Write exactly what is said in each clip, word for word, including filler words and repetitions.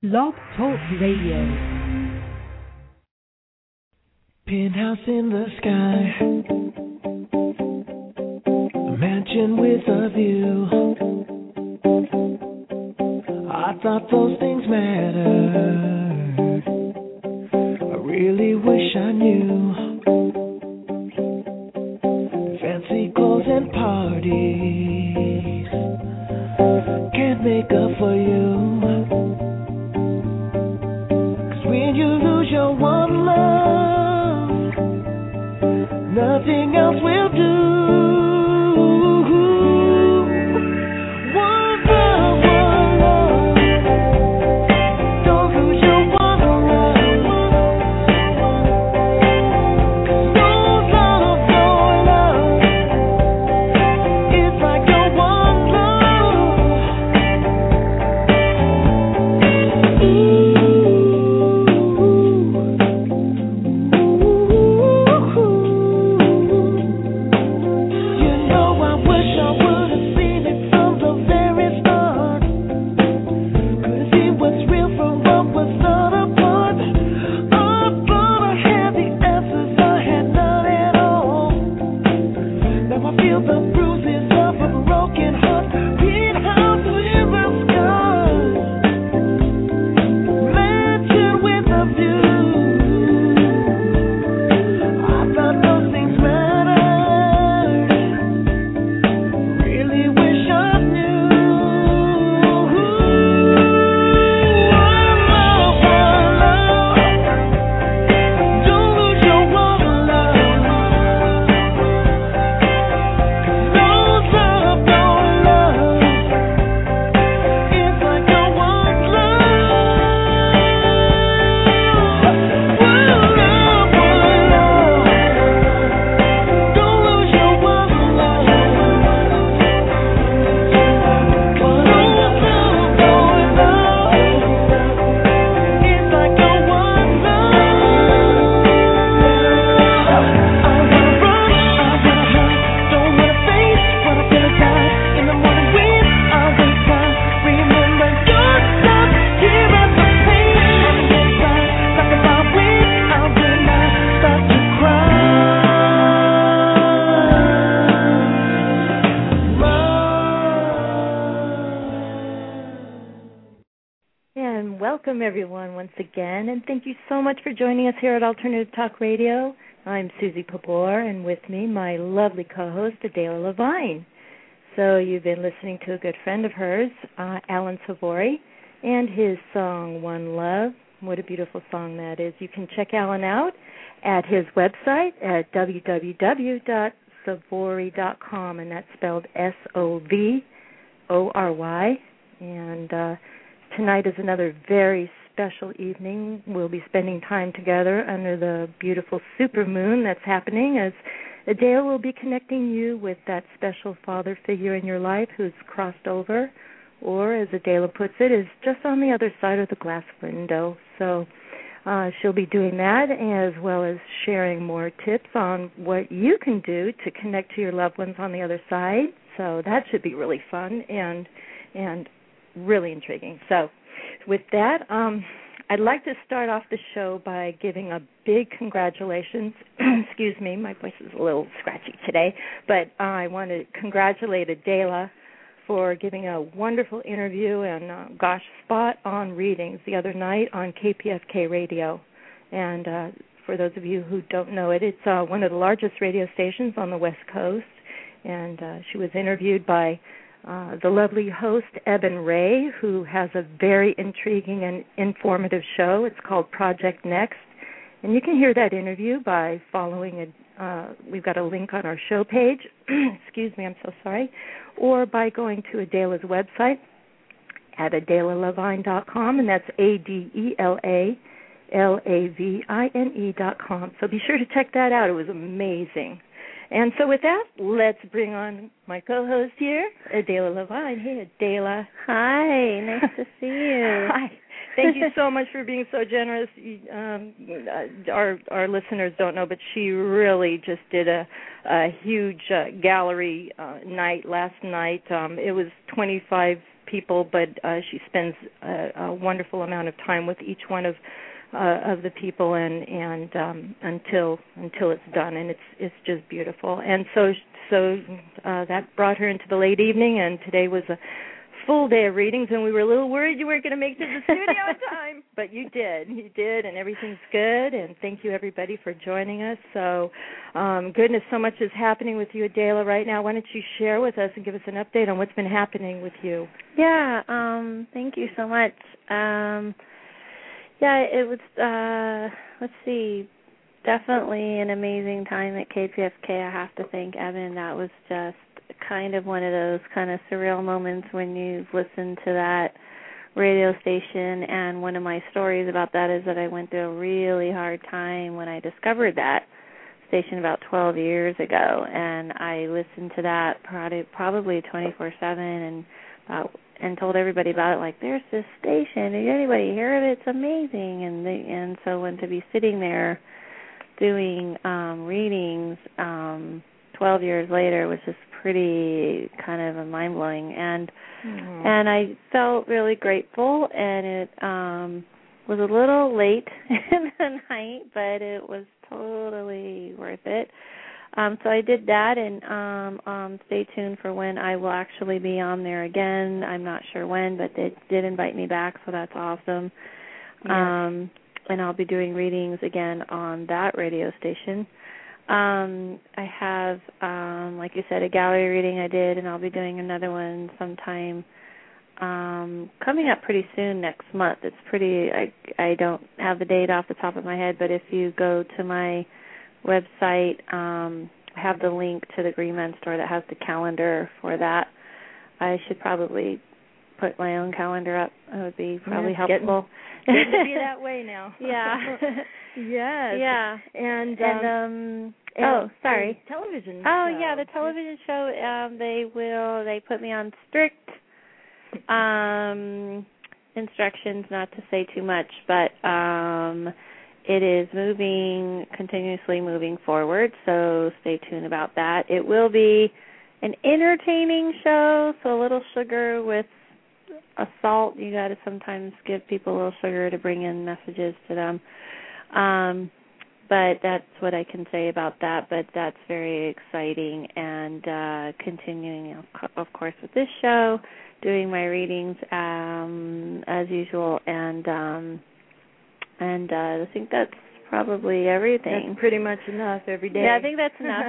Blog Talk Radio. Penthouse in the sky, a mansion with a view. I thought those things mattered. I really wish I knew. Fancy clothes and parties can't make up for you. When you lose your one love, nothing else will do. One love, one love. Don't lose your one love. No love, no love. It's like your one love. Ooh. Everyone, once again, and thank you so much for joining us here at Alternative Talk Radio. I'm Susie Pabor, and with me, my lovely co-host, Adela Levine. So you've been listening to a good friend of hers, uh, Alan Savori, and his song, One Love. What a beautiful song that is. You can check Alan out at his website at w w w dot savori dot com, and that's spelled S O V O R Y. And uh, tonight is another very special evening. We'll be spending time together under the beautiful supermoon that's happening as Adele will be connecting you with that special father figure in your life who's crossed over, or as Adele puts it, is just on the other side of the glass window. So uh, she'll be doing that as well as sharing more tips on what you can do to connect to your loved ones on the other side. So that should be really fun and and really intriguing. So with that, um, I'd like to start off the show by giving a big congratulations. Excuse me, my voice is a little scratchy today, but uh, I want to congratulate Adela for giving a wonderful interview and, uh, gosh, spot-on readings the other night on K P F K Radio. And uh, for those of you who don't know it, it's uh, one of the largest radio stations on the West Coast, and uh, she was interviewed by Uh, the lovely host, Eben Ray, who has a very intriguing and informative show. It's called Project Next. And you can hear that interview by following, a, uh, we've got a link on our show page, excuse me, I'm so sorry, or by going to Adela's website at adela levine dot com, and that's A D E L A L A V I N E dot com. So be sure to check that out. It was amazing. And so with that, let's bring on my co-host here, Adela Levine. Hey, Adela. Hi, nice to see you. Hi. Thank you so much for being so generous. Um, our our listeners don't know, but she really just did a, a huge uh, gallery uh, night last night. Um, it was twenty-five people, but uh, she spends a, a wonderful amount of time with each one of uh, of the people, and and um, until until it's done, and it's it's just beautiful. And so so uh, that brought her into the late evening, and today was a full day of readings, and we were a little worried you weren't going to make it to the studio in time, but you did. You did, and everything's good, and thank you, everybody, for joining us. So, um, goodness, so much is happening with you, Adela, right now. Why don't you share with us and give us an update on what's been happening with you? Yeah, um, thank you so much. Um, yeah, it was, uh, let's see, definitely an amazing time at K P F K. I have to thank Evan. That was just kind of one of those kind of surreal moments when you've listened to that radio station. And one of my stories about that is that I went through a really hard time when I discovered that station about twelve years ago, and I listened to that probably twenty-four seven and uh, and told everybody about it, like, there's this station, did anybody hear of it? It's amazing. And they, and so when to be sitting there doing um, readings um, twelve years later was just pretty kind of a mind-blowing, and mm-hmm. and I felt really grateful, and it um, was a little late in the night, but it was totally worth it. Um, so I did that, and um, um, stay tuned for when I will actually be on there again. I'm not sure when, but they did invite me back, so that's awesome. Yes. Um, and I'll be doing readings again on that radio station. Um, I have, um, like you said, a gallery reading I did, and I'll be doing another one sometime um, coming up pretty soon next month. It's pretty, I, I don't have the date off the top of my head, but if you go to my website, um, I have the link to the Green Man store that has the calendar for that. I should probably put my own calendar up. It would be probably yeah, helpful. Getting, getting to be that way now. Yeah. Yes. Yeah. And, and um, um and oh, sorry. Television. Oh, show. yeah, the television show. Um, they will. They put me on strict um, instructions not to say too much, but um, it is moving continuously, moving forward. So stay tuned about that. It will be an entertaining show, so a little sugar with a salt. You got to sometimes give people a little sugar to bring in messages to them. Um, but that's what I can say about that. But that's very exciting, and uh, continuing, of course, with this show, doing my readings um, as usual, and um, and uh, I think that's probably everything. That's pretty much enough every day. Yeah, I think that's enough.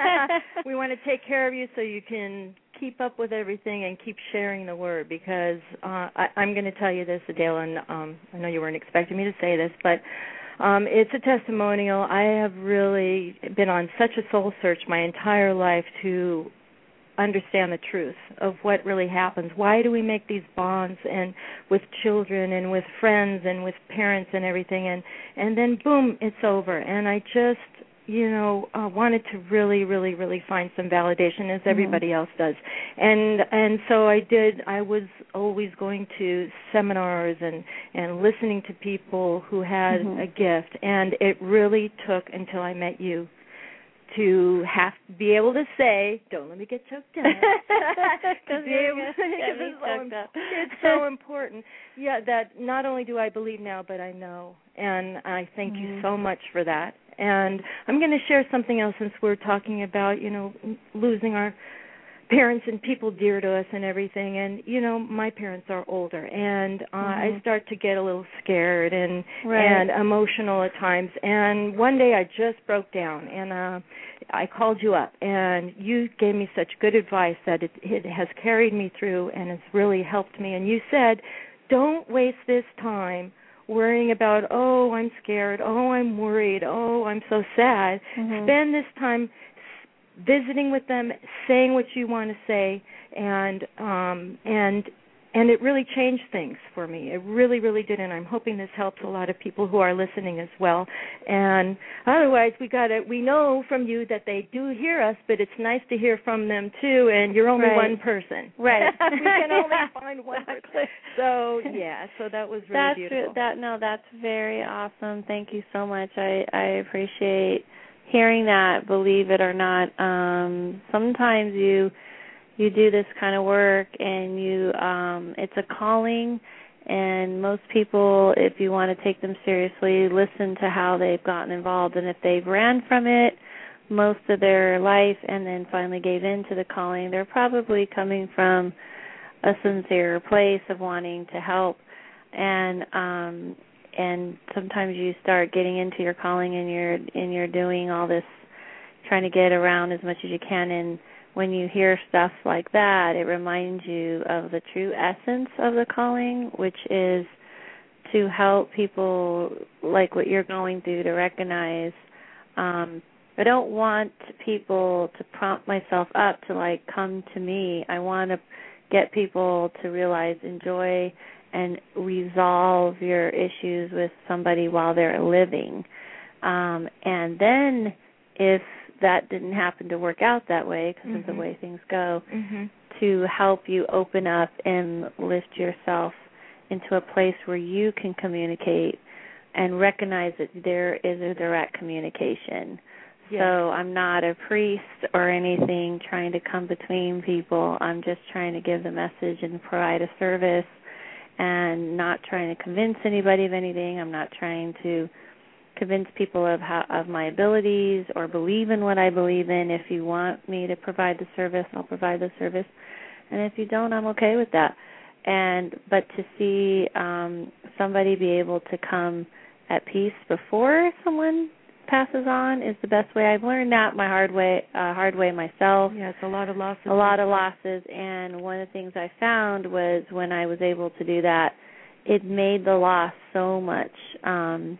We want to take care of you so you can keep up with everything and keep sharing the word, because uh, I, I'm going to tell you this, Adele, and um, I know you weren't expecting me to say this, but um, it's a testimonial. I have really been on such a soul search my entire life to understand the truth of what really happens. Why do we make these bonds and with children and with friends and with parents and everything, and and then boom, it's over. And I just, you know, uh, wanted to really, really, really find some validation, as everybody mm-hmm. else does. And and so I did. I was always going to seminars and, and listening to people who had mm-hmm. a gift, and it really took until I met you to have to be able to say, don't let me get choked up. Because it's, so, it's so important. Yeah, that not only do I believe now, but I know. And I thank mm-hmm. you so much for that. And I'm going to share something else, since we're talking about, you know, losing our parents and people dear to us and everything. And, you know, my parents are older, and uh, mm-hmm. I start to get a little scared and right. and emotional at times. And one day I just broke down, and uh, I called you up, and you gave me such good advice that it, it has carried me through and has really helped me. And you said, don't waste this time worrying about, oh, I'm scared, oh, I'm worried, oh, I'm so sad. Mm-hmm. Spend this time visiting with them, saying what you want to say, and um, and and it really changed things for me. It really, really did, and I'm hoping this helps a lot of people who are listening as well. And otherwise, we got to we know from you that they do hear us, but it's nice to hear from them too. And you're only right. one person, right? We can only find one person. So yeah, so that was really that's beautiful. That no, that's very awesome. Thank you so much. I I appreciate hearing that. Believe it or not, um, sometimes you you do this kind of work, and you um, it's a calling. And most people, if you want to take them seriously, listen to how they've gotten involved. And if they've ran from it most of their life and then finally gave in to the calling, they're probably coming from a sincere place of wanting to help. And um, and sometimes you start getting into your calling, and you're and you're doing all this, trying to get around as much as you can. And when you hear stuff like that, it reminds you of the true essence of the calling, which is to help people like what you're going through to recognize. Um, I don't want people to prompt myself up to, like, come to me. I want to get people to realize, enjoy, and resolve your issues with somebody while they're living. Um, and then if that didn't happen to work out that way, because mm-hmm. of the way things go, mm-hmm. to help you open up and lift yourself into a place where you can communicate and recognize that there is a direct communication. Yes. So I'm not a priest or anything trying to come between people. I'm just trying to give the message and provide a service, and not trying to convince anybody of anything. I'm not trying to convince people of how, of my abilities or believe in what I believe in. If you want me to provide the service, I'll provide the service, and if you don't, I'm okay with that. And but to see um, somebody be able to come at peace before someone passes on is the best way. I've learned that my hard way, uh, hard way myself. Yeah, it's a lot of losses. A lot of losses, and one of the things I found was when I was able to do that, it made the loss so much. Um,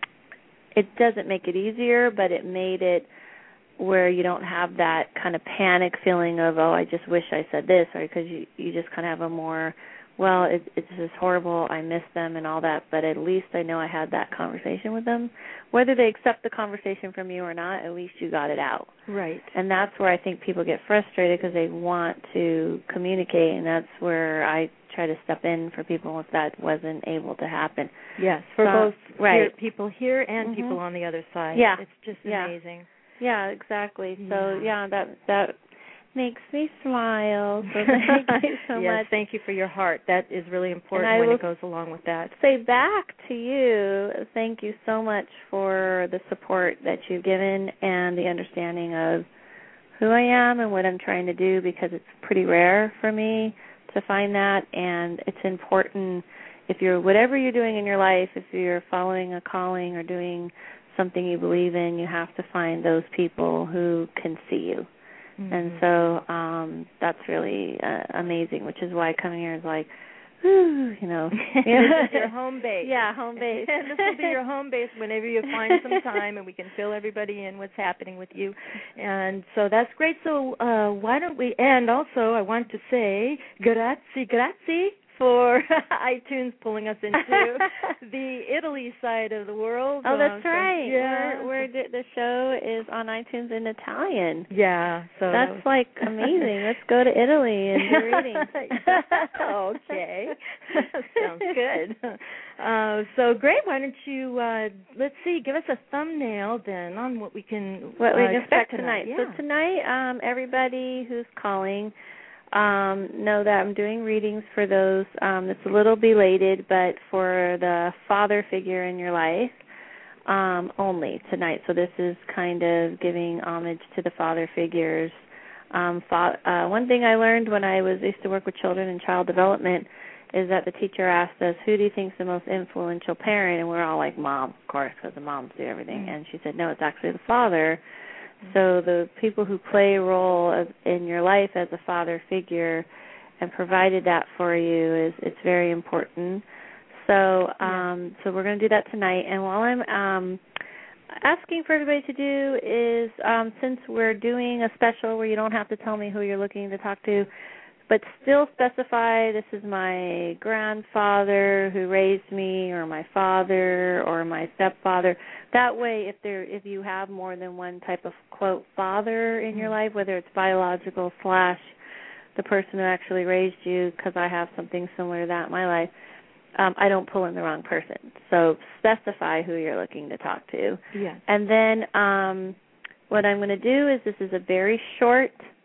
it doesn't make it easier, but it made it where you don't have that kind of panic feeling of, oh, I just wish I said this, or because you, you just kind of have a more, well, it, it's just horrible, I miss them and all that, but at least I know I had that conversation with them. Whether they accept the conversation from you or not, at least you got it out. Right. And that's where I think people get frustrated because they want to communicate, and that's where I try to step in for people if that wasn't able to happen. Yes, for so, both right. here, people here and mm-hmm. people on the other side. Yeah. It's just yeah. amazing. Yeah, exactly. Yeah. So, yeah, that that makes me smile. So thank you so yes, much. thank you for your heart. That is really important and when will it goes along with that. Say back to you, thank you so much for the support that you've given and the understanding of who I am and what I'm trying to do, because it's pretty rare for me to find that, and it's important if you're, whatever you're doing in your life, if you're following a calling or doing something you believe in, you have to find those people who can see you. Mm-hmm. And so um, that's really uh, amazing, which is why coming here is like, whew, you know. This is your home base. Yeah, home base. And this will be your home base whenever you find some time, and we can fill everybody in what's happening with you. And so that's great. So uh, why don't we, and also I want to say grazie, grazie for iTunes pulling us into the Italy side of the world. Oh, that's um, right. So, yeah. We're, we're, the show is on iTunes in Italian. Yeah. So that's like amazing. Let's go to Italy and do readings. Okay. Sounds good. Uh, so great. Why don't you, uh, let's see, give us a thumbnail then on what we can What we uh, can expect tonight. tonight. Yeah. So tonight, um, everybody who's calling, Um, know that I'm doing readings for those. Um, it's a little belated, but for the father figure in your life um, only tonight. So this is kind of giving homage to the father figures. Um, fa- uh, one thing I learned when I was used to work with children in child development is that the teacher asked us, who do you think is the most influential parent? And we're all like, mom, of course, because the moms do everything. Mm-hmm. And she said, no, it's actually the father. So the people who play a role of, in your life as a father figure and provided that for you is it's very important. So um, yeah. so we're going to do that tonight. And while I'm um, asking for everybody to do is, um, since we're doing a special where you don't have to tell me who you're looking to talk to, but still specify this is my grandfather who raised me, or my father, or my stepfather. That way, if there, if you have more than one type of, quote, father in your life, whether it's biological slash the person who actually raised you, because I have something similar to that in my life, um, I don't pull in the wrong person. So specify who you're looking to talk to. Yeah. And then um, what I'm going to do is this is a very short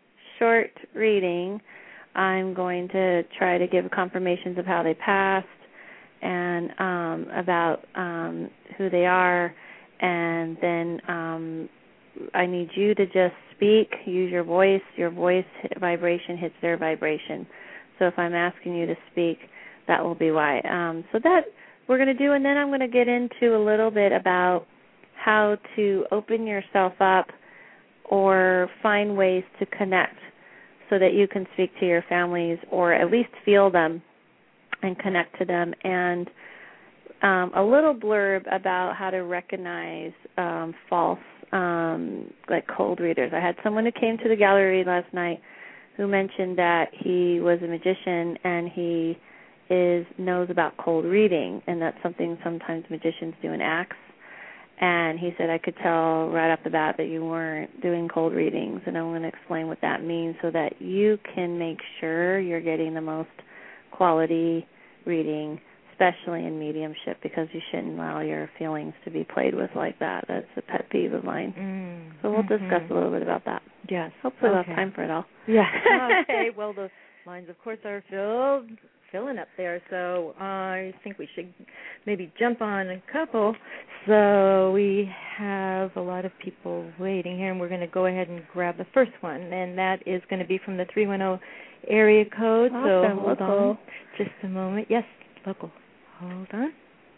short reading. I'm going to try to give confirmations of how they passed and um, about um, who they are, and then um, I need you to just speak, use your voice. Your voice vibration hits their vibration. So if I'm asking you to speak, that will be why. Um, so that we're going to do, and then I'm going to get into a little bit about how to open yourself up or find ways to connect so that you can speak to your families or at least feel them and connect to them, and um, a little blurb about how to recognize um, false, um, like cold readers. I had someone who came to the gallery last night who mentioned that he was a magician and he is knows about cold reading, and that's something sometimes magicians do in acts. And he said, I could tell right off the bat that you weren't doing cold readings, and I'm going to explain what that means so that you can make sure you're getting the most quality reading, especially in mediumship, because you shouldn't allow your feelings to be played with like that. That's a pet peeve of mine. Mm. So we'll mm-hmm. discuss a little bit about that. Yes. Hopefully we'll okay. have time for it all. Yeah. Okay. Well, the lines, of course, are filled, filling up there, so I think we should maybe jump on a couple. So we have a lot of people waiting here, and we're going to go ahead and grab the first one, and that is going to be from the three one zero area code. Awesome. So hold local. on just a moment. Yes, local. Hold on.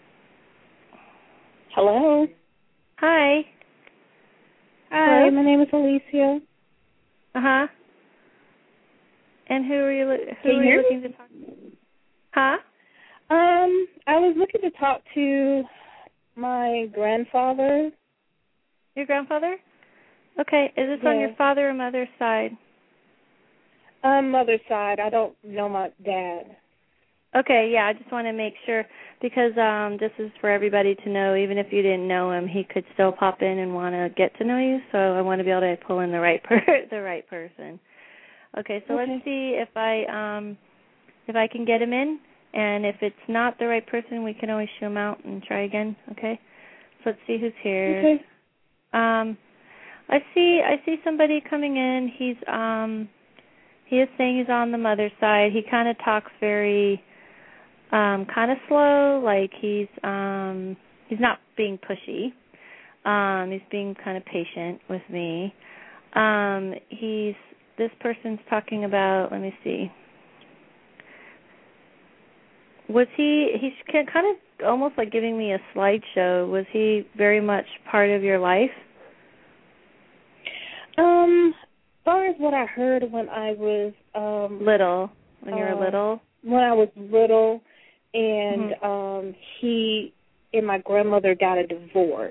Hello. Hi. Hi, Hello? my name is Alicia. Uh-huh. And who are you, who Can you are hear you me? looking to talk to? Huh? Um, I was looking to talk to my grandfather. Your grandfather? Okay. Is this on your Yes. father or mother's side? Um, mother's side. I don't know my dad. Okay, yeah, I just want to make sure because um, this is for everybody to know. Even if you didn't know him, he could still pop in and want to get to know you. So I want to be able to pull in the right per- the right person. Okay, so Okay. let's see if I um, if I can get him in, and if it's not the right person, we can always shoo him out and try again. Okay, so let's see who's here. Okay. Um, I see I see somebody coming in. He's um, he is saying he's on the mother's side. He kind of talks very. Um, kind of slow, like he's um, he's not being pushy. Um, he's being kind of patient with me. Um, he's this person's talking about. Let me see. Was he? He's kind of almost like giving me a slideshow. Was he very much part of your life? Um, as far as what I heard when I was um Little, when you were uh, little. when I was little, and Mm-hmm. um he and my grandmother got a divorce.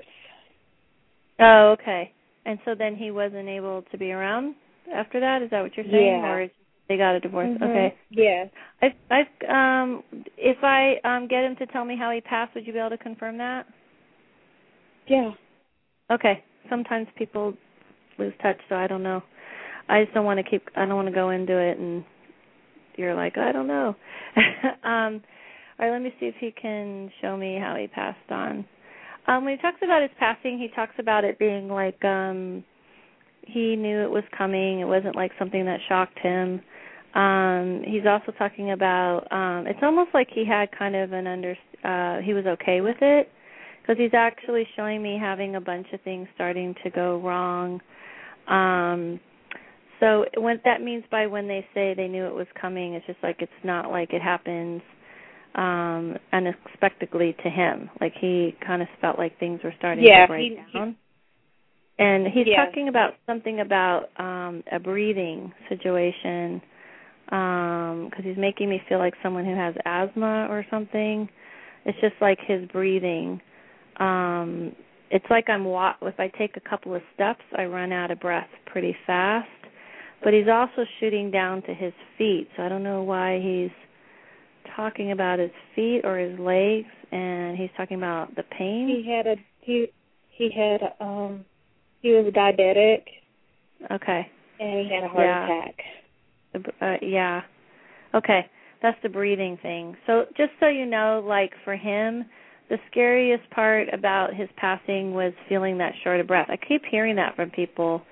Oh, okay. And so then he wasn't able to be around after that? Is that what you're saying? Yeah. Or they got a divorce? Mm-hmm. Okay. Yeah. I, I, um, if I um, get him to tell me how he passed, would you be able to confirm that? Yeah. Okay. Sometimes people lose touch, so I don't know. I just don't want to keep. I don't want to go into it, and you're like, I don't know. um, all right. Let me see if he can show me how he passed on. Um, when he talks about his passing, he talks about it being like um, he knew it was coming. It wasn't like something that shocked him. Um, he's also talking about, um, it's almost like he had kind of an under, uh, he was okay with it, because he's actually showing me having a bunch of things starting to go wrong. Um, so what that means by when they say they knew it was coming, it's just like it's not like it happens um, unexpectedly to him. Like he kind of felt like things were starting Yeah, to break he, down. he, And he's yeah. talking about something about um, a breathing situation, because um, he's making me feel like someone who has asthma or something. It's just like his breathing. Um, it's like I'm wa- if I take a couple of steps, I run out of breath pretty fast. But he's also shooting down to his feet, so I don't know why he's talking about his feet or his legs, and he's talking about the pain. He had a he he had a, um he was diabetic. Okay. And he had a heart yeah. attack. Uh, yeah. Okay. That's the breathing thing. So just so you know, like for him, the scariest part about his passing was feeling that short of breath. I keep hearing that from people. It's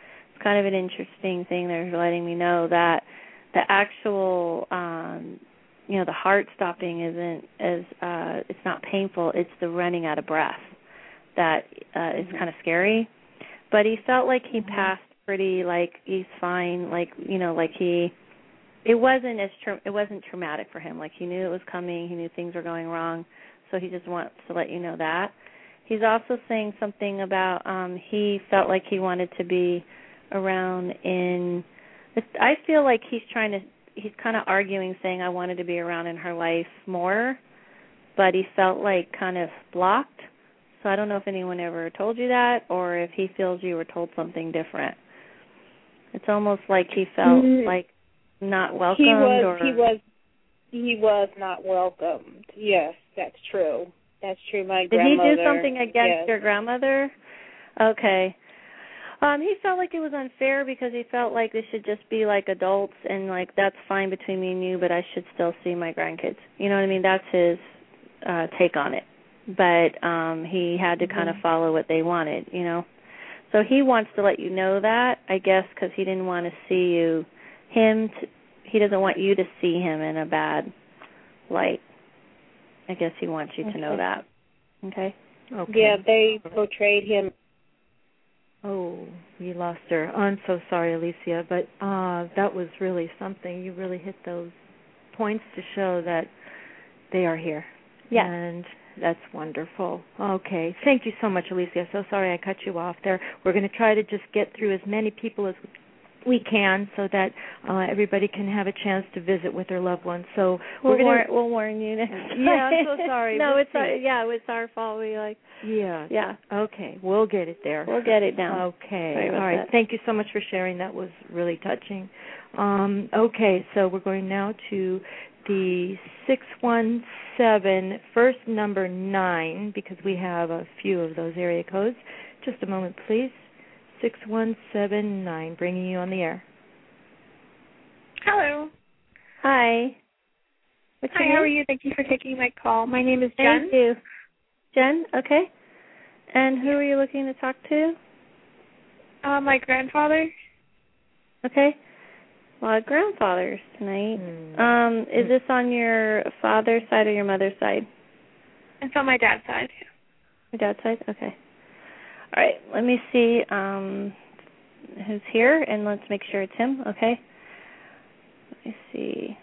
kind of an interesting thing. They're letting me know that the actual, um, you know, the heart stopping isn't as, uh, it's not painful. It's the running out of breath that uh, mm-hmm. is kind of scary. But he felt like he mm-hmm. passed pretty, like he's fine, like, you know, like he, it wasn't as, tra- it wasn't traumatic for him. Like he knew it was coming. He knew things were going wrong. So he just wants to let you know that. He's also saying something about um, he felt like he wanted to be around in, I feel like he's trying to, he's kind of arguing, saying I wanted to be around in her life more, but he felt like kind of blocked. So I don't know if anyone ever told you that or if he feels you were told something different. It's almost like he felt mm-hmm. like not welcomed. He was, or... he was, he was not welcomed. Yes, that's true. That's true. My grandmother. Did he do something against yes. your grandmother? Okay. Um, he felt like it was unfair because he felt like they should just be like adults and like that's fine between me and you, but I should still see my grandkids. You know what I mean? That's his uh, take on it. But um, he had to mm-hmm. kind of follow what they wanted, you know. So he wants to let you know that, I guess, because he didn't want to see you, him. To, he doesn't want you to see him in a bad light. I guess he wants you okay. to know that. Okay. Okay. Yeah, they portrayed him. Oh, you lost her. I'm so sorry, Alicia, but uh, that was really something. You really hit those points to show that they are here. Yeah. And that's wonderful. Okay. Thank you so much, Alicia. So sorry I cut you off there. We're going to try to just get through as many people as we can so that uh, everybody can have a chance to visit with their loved ones. So we'll we're going war- we'll warn you next time. Yeah, I'm so sorry. no, we'll it's our, yeah, it's our fault. We like Yeah. Yeah. Okay. We'll get it there. We'll get it down. Okay. All right. That. Thank you so much for sharing. That was really touching. Um, okay, so we're going now to the six one seven, first number nine, because we have a few of those area codes. Just a moment, please. six one seven nine, bringing you on the air. Hello. Hi. What's Hi, how are you? Thank you for taking my call. My name is Jen. Thank you. Jen, okay. And who are you looking to talk to? Uh, my grandfather. Okay. A lot of grandfathers tonight. Mm. Um, is this on your father's side or your mother's side? It's on my dad's side. Your dad's side? Okay. All right, let me see um, who's here, and let's make sure it's him, okay? Let me see.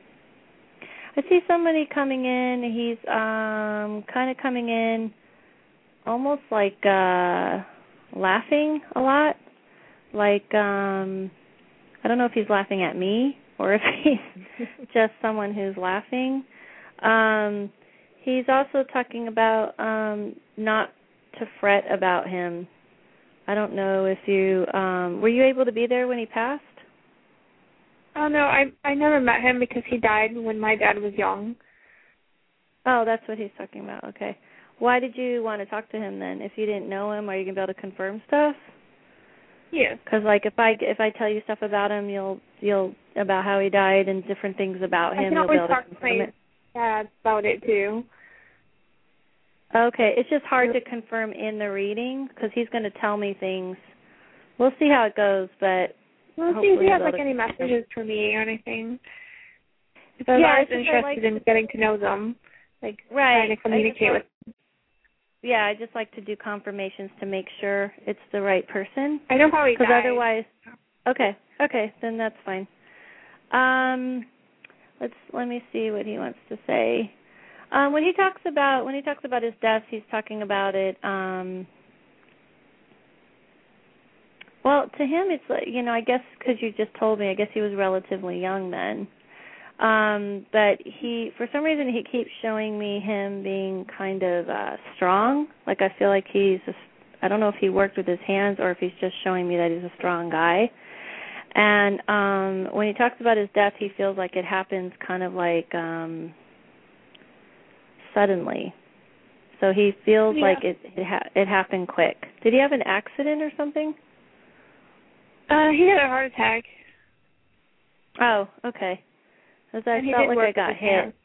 I see somebody coming in. He's um, kind of coming in almost like uh, laughing a lot. Like, um, I don't know if he's laughing at me or if he's just someone who's laughing. Um, he's also talking about um, not to fret about him. I don't know if you um were you able to be there when he passed? Oh no, I I never met him because he died when my dad was young. Oh, that's what he's talking about. Okay. Why did you want to talk to him then? If you didn't know him, are you gonna be able to confirm stuff? Yeah. Because like if I if I tell you stuff about him, you'll you'll about how he died and different things about him. I can you'll always be able talk to to my it. dad about it too. Okay, it's just hard to confirm in the reading because he's going to tell me things. We'll see how it goes, but we'll see if he has like any messages for me or anything. If I yeah, was interested like in getting to know them, like right. trying to communicate like, with them. Yeah, I just like to do confirmations to make sure it's the right person. I know how he died. Because otherwise, okay, okay, then that's fine. Um, let's let me see what he wants to say. Um, when he talks about when he talks about his death, he's talking about it. Um, well, to him, it's like you know, I guess because you just told me, I guess he was relatively young then. Um, but he, for some reason, he keeps showing me him being kind of uh, strong. Like I feel like he's, a, I don't know if he worked with his hands or if he's just showing me that he's a strong guy. And um, when he talks about his death, he feels like it happens kind of like. Um, suddenly, so he feels yeah. like it it, ha- it happened quick. Did he have an accident or something? Uh, he had a heart attack. Oh, okay. Because I and felt like I got hit. Hands.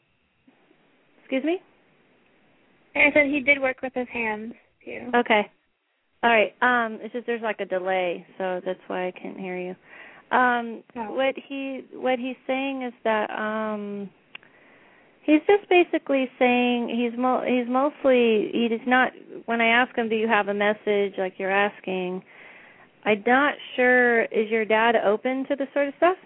Excuse me? I said he did work with his hands too. Okay. All right. Um, it's just there's like a delay, so that's why I can't hear you. Um, Oh. what he what he's saying is that um, he's just basically saying he's mo- he's mostly he's not. When I ask him, do you have a message like you're asking? I'm not sure. Is your dad open to this sort of stuff?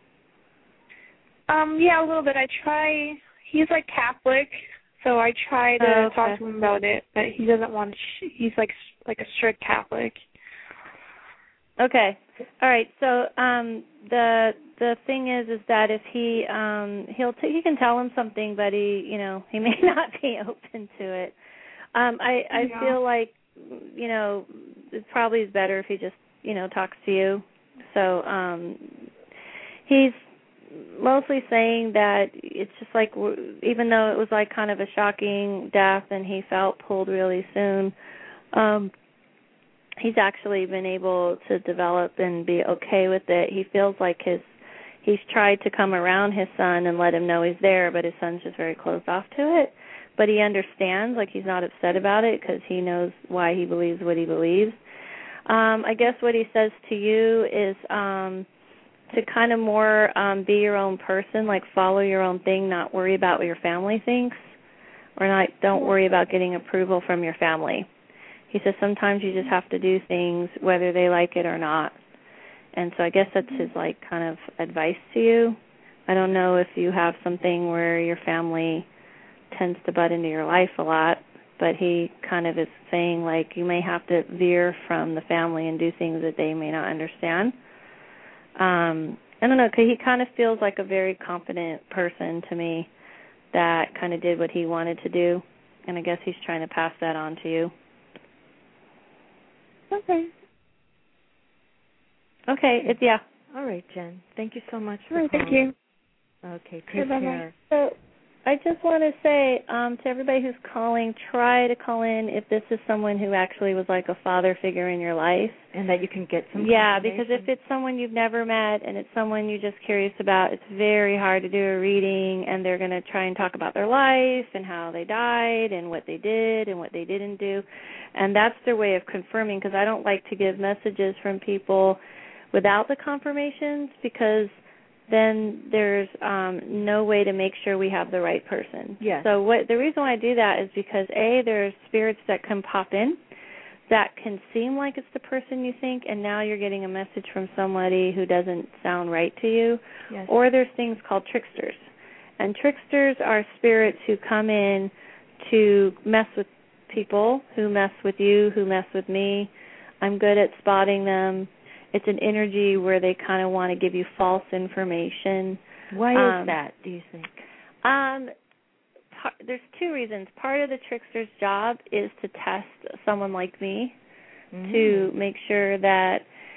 Um, yeah, a little bit. I try. He's like Catholic, so I try to Oh, okay. talk to him about it, but he doesn't want. To sh- he's like like a strict Catholic. Okay. All right. So um, the the thing is, is that if he um, he'll t- he can tell him something, but he you know he may not be open to it. Um, I I Yeah. feel like you know it probably is better if he just you know talks to you. So um, he's mostly saying that it's just like even though it was like kind of a shocking death and he felt pulled really soon. Um, he's actually been able to develop and be okay with it. He feels like his he's tried to come around his son and let him know he's there, but his son's just very closed off to it. But he understands, like he's not upset about it because he knows why he believes what he believes. Um, I guess what he says to you is um, to kind of more um, be your own person, like follow your own thing, not worry about what your family thinks, or not don't worry about getting approval from your family. He says sometimes you just have to do things whether they like it or not. And so I guess that's his, like, kind of advice to you. I don't know if you have something where your family tends to butt into your life a lot, but he kind of is saying, like, you may have to veer from the family and do things that they may not understand. Um, I don't know, 'cause he kind of feels like a very confident person to me that kind of did what he wanted to do, and I guess he's trying to pass that on to you. Okay. Okay, it's, yeah. All right, Jen. Thank you so much for All right, calling. thank you. Okay, Okay, take bye-bye. care. So I just want to say um, to everybody who's calling, try to call in if this is someone who actually was like a father figure in your life. And that you can get some Yeah, because confirmation. if it's someone you've never met and it's someone you're just curious about, it's very hard to do a reading, and they're going to try and talk about their life and how they died and what they did and what they didn't do. And that's their way of confirming, because I don't like to give messages from people without the confirmations, because then there's um, no way to make sure we have the right person. Yes. So what the reason why I do that is because, A, there's spirits that can pop in that can seem like it's the person you think, and now you're getting a message from somebody who doesn't sound right to you. Yes. Or there's things called tricksters. And tricksters are spirits who come in to mess with people, who mess with you, who mess with me. I'm good at spotting them. It's an energy where they kind of want to give you false information. Why um, is that, do you think? Um, par- there's two reasons. Part of the trickster's job is to test someone like me, Mm-hmm. to make sure that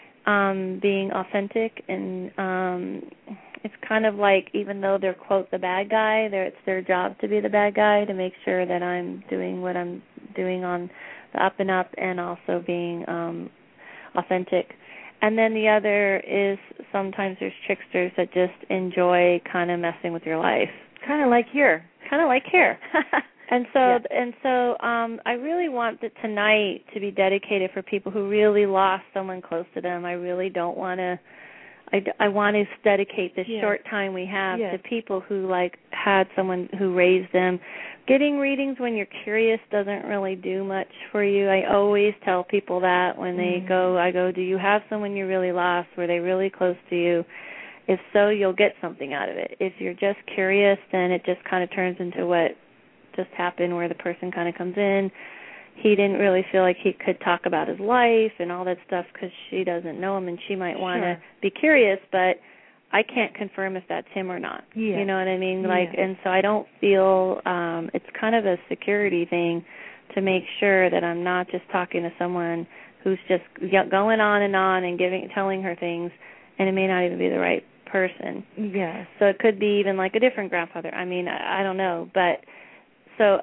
um, being authentic, and um, it's kind of like, even though they're, quote, the bad guy, they're, it's their job to be the bad guy, to make sure that I'm doing what I'm doing on the up and up, and also being um, authentic. And then the other is sometimes there's tricksters that just enjoy kind of messing with your life. Kind of like here. Kind of like here. And so, Yeah. and so, um, I really want the, tonight to be dedicated for people who really lost someone close to them. I really don't want to. I, I want to dedicate this Yes. short time we have Yes. to people who like had someone who raised them. Getting readings when you're curious doesn't really do much for you. I always tell people that when they Mm. go. I go, do you have someone you really lost? Were they really close to you? If so, you'll get something out of it. If you're just curious, then it just kind of turns into what just happened, where the person kind of comes in. He didn't really feel like he could talk about his life and all that stuff because she doesn't know him, and she might want to Sure. be curious, but I can't confirm if that's him or not. Yeah. You know what I mean? Like, Yeah. and so I don't feel um, it's kind of a security thing to make sure that I'm not just talking to someone who's just going on and on and giving, telling her things, and it may not even be the right person. Yes. So it could be even like a different grandfather. I mean, I, I don't know, but so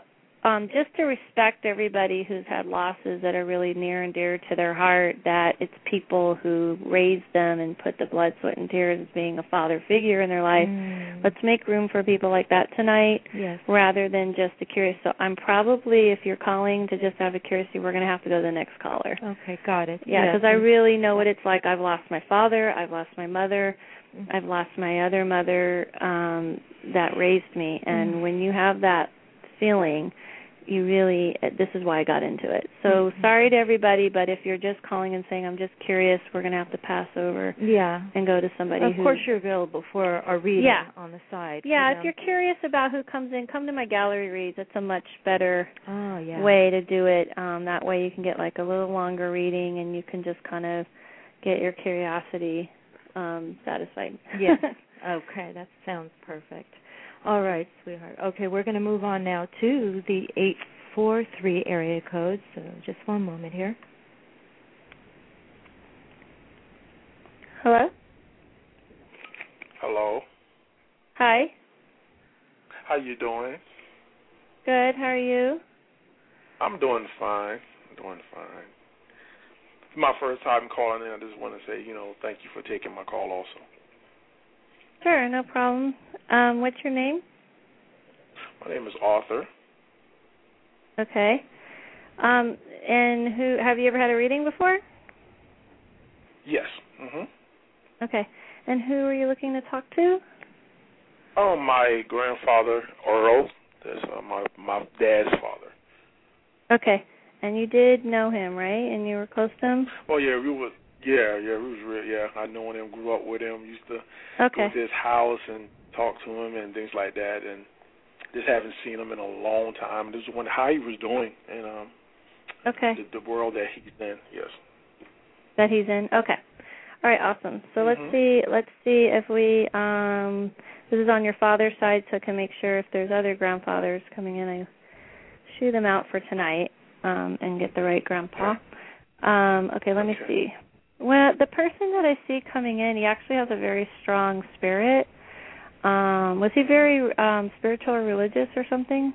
um, just to respect everybody who's had losses that are really near and dear to their heart, that it's people who raised them and put the blood, sweat, and tears as being a father figure in their life. Mm. Let's make room for people like that tonight, yes. rather than just a curious. So I'm probably, if you're calling to just have a curiosity, we're going to have to go to the next caller. Okay, got it. Yeah, because yes. I really know what it's like. I've lost my father. I've lost my mother. I've lost my other mother um, that raised me. And mm. when you have that feeling, you really, this is why I got into it. So mm-hmm. sorry to everybody, but if you're just calling and saying, I'm just curious, we're going to have to pass over yeah. and go to somebody of who... Of course you're available for a reading yeah. on the side. Yeah, you if know. you're curious about who comes in, come to my gallery reads. It's a much better oh, yeah. way to do it. Um, that way you can get like a little longer reading and you can just kind of get your curiosity um, satisfied. Yes. Okay, that sounds perfect. All right, sweetheart. Okay, we're going to move on now to the eight four three area code, so just one moment here. Hello? Hello. Hi. How you doing? Good, how are you? I'm doing fine. I'm doing fine. It's my first time calling in. I just want to say, you know, thank you for taking my call also. Sure, no problem. Um, what's your name? My name is Arthur. Okay. Um, and who have you ever had a reading before? Yes. Mhm. Okay. And who are you looking to talk to? Oh, my grandfather, Earl. That's uh, my my dad's father. Okay. And you did know him, right? And you were close to him? Oh yeah, we was yeah, yeah, we was real yeah. I know him, grew up with him, used to okay. go to his house and talk to him and things like that, and just haven't seen him in a long time. Just wondering how he was doing and um okay. the, the world that he's in. Yes. That he's in. Okay. All right. Awesome. So mm-hmm. let's see. Let's see if we. Um, this is on your father's side, so I can make sure if there's other grandfathers coming in, I shoot them out for tonight um, and get the right grandpa. Um, okay. Let okay. me see. Well, the person that I see coming in, he actually has a very strong spirit. Um, was he very um, spiritual or religious or something?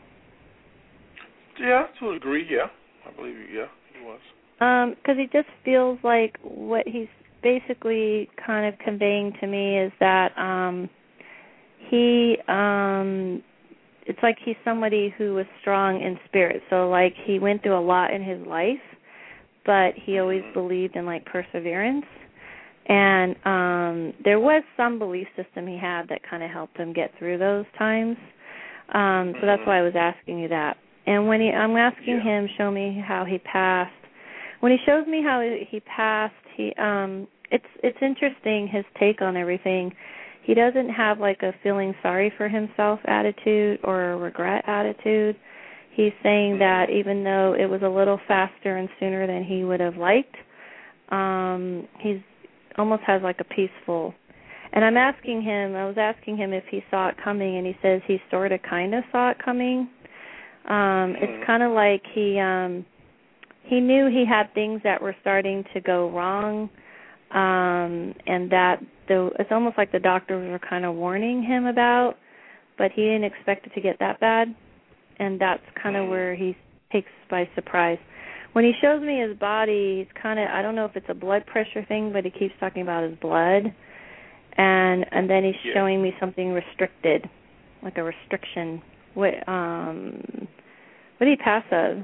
Yeah, to a degree, yeah. I believe, yeah, he was. Because um, he just feels like what he's basically kind of conveying to me is that um, he, um, it's like he's somebody who was strong in spirit. So, like, he went through a lot in his life, but he always mm-hmm. believed in, like, perseverance. And um, there was some belief system he had that kind of helped him get through those times. Um, so that's why I was asking you that. And when he, I'm asking yeah. him, show me how he passed. When he shows me how he passed, he um, it's it's interesting his take on everything. He doesn't have like a feeling sorry for himself attitude or a regret attitude. He's saying that even though it was a little faster and sooner than he would have liked, um, he's almost has like a peaceful. And I'm asking him, I was asking him if he saw it coming, and he says he sort of kind of saw it coming. Um, it's kind of like he um, he knew he had things that were starting to go wrong, um, and that the, it's almost like the doctors were kind of warning him about, but he didn't expect it to get that bad, and that's kind of where he takes by surprise. When he shows me his body, he's kind of, I don't know if it's a blood pressure thing, but he keeps talking about his blood. And and then he's yeah. showing me something restricted, like a restriction. What um, what did he pass of?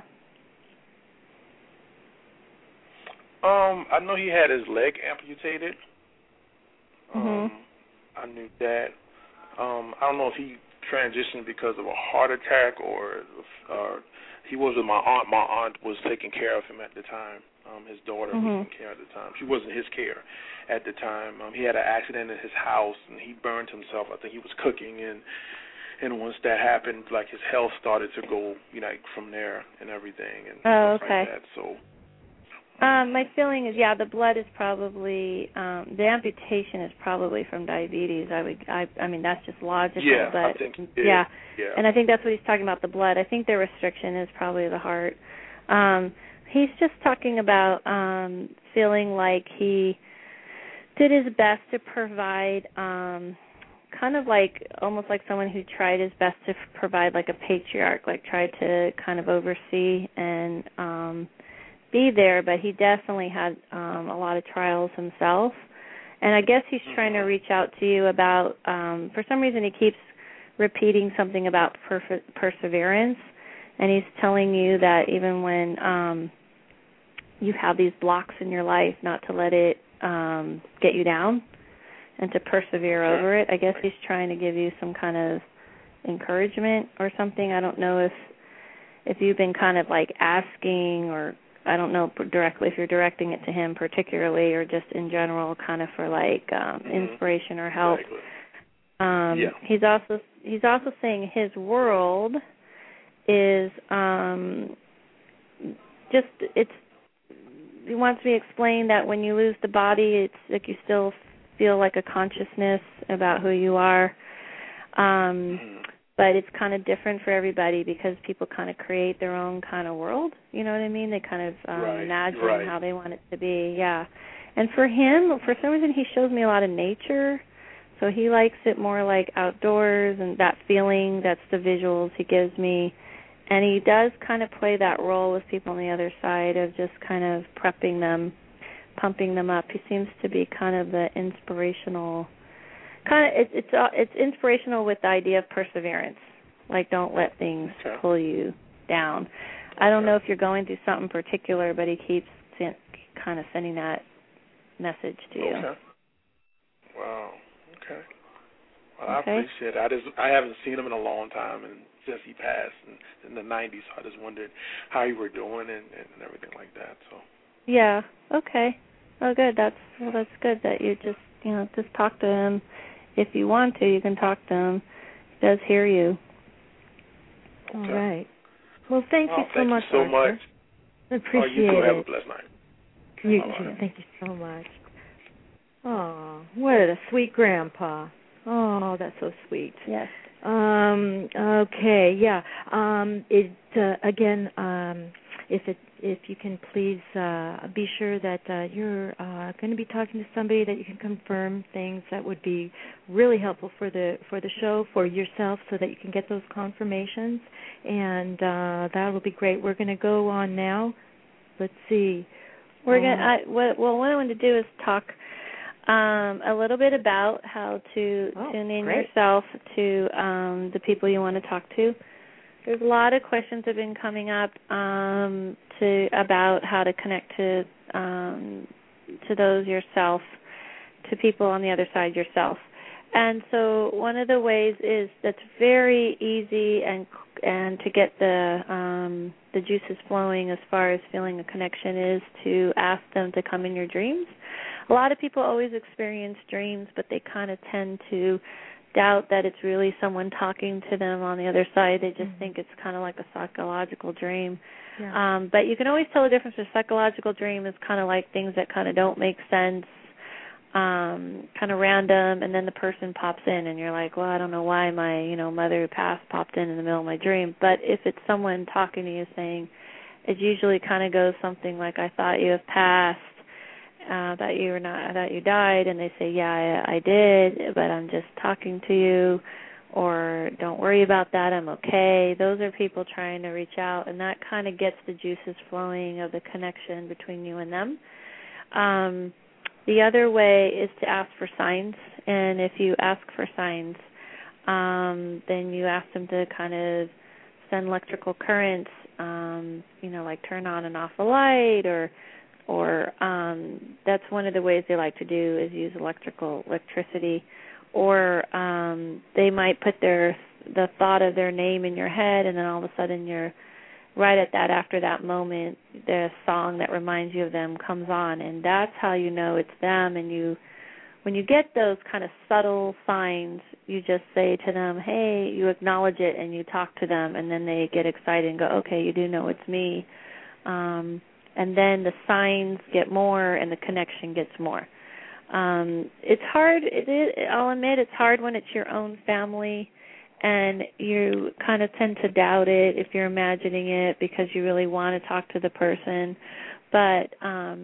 Um, I know he had his leg amputated. Mm-hmm. Um, I knew that. Um, I don't know if he transitioned because of a heart attack or or he was with my aunt. My aunt was taking care of him at the time. Um, his daughter mm-hmm. was taking care at the time. She wasn't his care at the time. Um, he had an accident in his house, and he burned himself. I think he was cooking, and and once that happened, like his health started to go, you know, from there and everything, and oh, stuff okay. like that. So, um, my feeling is, yeah, the blood is probably um, the amputation is probably from diabetes. I would, I, I mean, that's just logical. Yeah, but I think. Yeah, yeah, and I think that's what he's talking about. The blood. I think the restriction is probably the heart. Um, He's just talking about um, feeling like he did his best to provide um, kind of like almost like someone who tried his best to provide like a patriarch, like tried to kind of oversee and um, be there, but he definitely had um, a lot of trials himself. And I guess he's trying to reach out to you about, um, for some reason he keeps repeating something about per- perseverance, and he's telling you that even when um, you have these blocks in your life, not to let it um, get you down and to persevere over it. I guess he's trying to give you some kind of encouragement or something. I don't know if if you've been kind of like asking, or I don't know directly if you're directing it to him particularly, or just in general kind of for like um, mm-hmm. inspiration or help. Exactly. Um, yeah. He's also he's also saying his world is um, just it's. He wants me to explain that when you lose the body, it's like you still feel like a consciousness about who you are, um, mm-hmm. but it's kind of different for everybody because people kind of create their own kind of world. You know what I mean? They kind of um, right. imagine right. how they want it to be. Yeah, and for him, for some reason, he shows me a lot of nature. So he likes it more like outdoors, and that feeling, that's the visuals he gives me. And he does kind of play that role with people on the other side of just kind of prepping them, pumping them up. He seems to be kind of the inspirational, kind of, it, it's uh, it's inspirational with the idea of perseverance. Like, don't let things okay. pull you down. I don't know if you're going through something particular, but he keeps sen- kind of sending that message to you. Okay. Wow. Okay. Well, okay. I appreciate it. I just I haven't seen him in a long time, and since he passed in, in the nineties, so I just wondered how you were doing and, and everything like that. So. Yeah. Okay. Oh, good. That's well. That's good that you just you know just talk to him. If you want to, you can talk to him. He does hear you. Okay. All right. Well, thank well, you so thank much. Thank you so Arthur. much. I appreciate oh, you too. it. Have a blessed night. You Bye-bye. too. Thank you so much. Oh, what a sweet grandpa. Oh, that's so sweet. Yes. Um. Okay. Yeah. Um. It uh, again. Um. If it if you can please uh, be sure that uh, you're uh, going to be talking to somebody that you can confirm things that would be really helpful for the for the show, for yourself, so that you can get those confirmations, and uh, that will be great. We're going to go on now. Let's see. We're uh, going to. What, well, what I want to do is talk um, a little bit about how to oh, tune in great. yourself to um, the people you want to talk to. There's a lot of questions that have been coming up um, to about how to connect to um, to those yourself, to people on the other side yourself. And so one of the ways is that's very easy and and to get the um, the juices flowing as far as feeling a connection is to ask them to come in your dreams. A lot of people always experience dreams, but they kind of tend to doubt that it's really someone talking to them on the other side. They just mm-hmm. think it's kind of like a psychological dream. Yeah. Um, but you can always tell the difference. A psychological dream is kind of like things that kind of don't make sense, um, kind of random, and then the person pops in, and you're like, well, I don't know why my you know mother who passed popped in in the middle of my dream. But if it's someone talking to you saying, it usually kind of goes something like, I thought you have passed. Uh, that you were not, that you died, and they say, yeah, I, I did, but I'm just talking to you, or don't worry about that, I'm okay. Those are people trying to reach out, and that kind of gets the juices flowing of the connection between you and them. Um, the other way is to ask for signs, and if you ask for signs, um, then you ask them to kind of send electrical currents, um, you know, like turn on and off a light, or Or um, that's one of the ways they like to do is use electrical electricity. Or um, they might put their the thought of their name in your head, and then all of a sudden you're right at that after that moment, the song that reminds you of them comes on, and that's how you know it's them. And you, when you get those kind of subtle signs, you just say to them, hey, you acknowledge it, and you talk to them, and then they get excited and go, okay, you do know it's me. Um, And then the signs get more and the connection gets more. Um, it's hard, it is, I'll admit it's hard when it's your own family and you kind of tend to doubt it if you're imagining it because you really want to talk to the person. But um,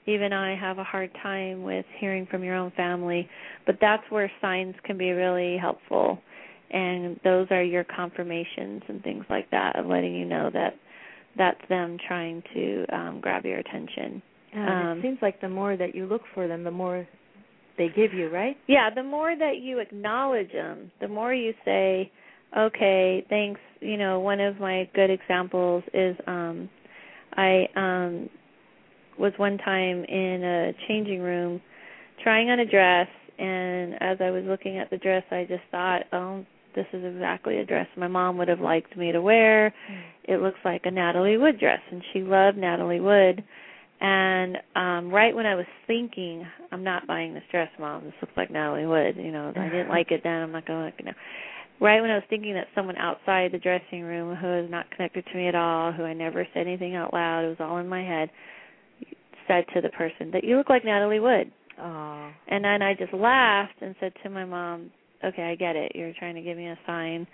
even I have a hard time with hearing from your own family, but that's where signs can be really helpful. And those are your confirmations and things like that, of letting you know that that's them trying to um, grab your attention. Yeah, um, it seems like the more that you look for them, the more they give you, right? Yeah, the more that you acknowledge them, the more you say, okay, thanks. You know, one of my good examples is um, I um, was one time in a changing room trying on a dress, and as I was looking at the dress, I just thought, oh, this is exactly a dress my mom would have liked me to wear. Mm. It looks like a Natalie Wood dress, and she loved Natalie Wood. And um, right when I was thinking, I'm not buying this dress, Mom. This looks like Natalie Wood. You know, I didn't like it then. I'm not going to like it now. Right when I was thinking that someone outside the dressing room who is not connected to me at all, who I never said anything out loud, it was all in my head, said to the person that you look like Natalie Wood. Oh. And then I just laughed and said to my mom, okay, I get it. You're trying to give me a sign,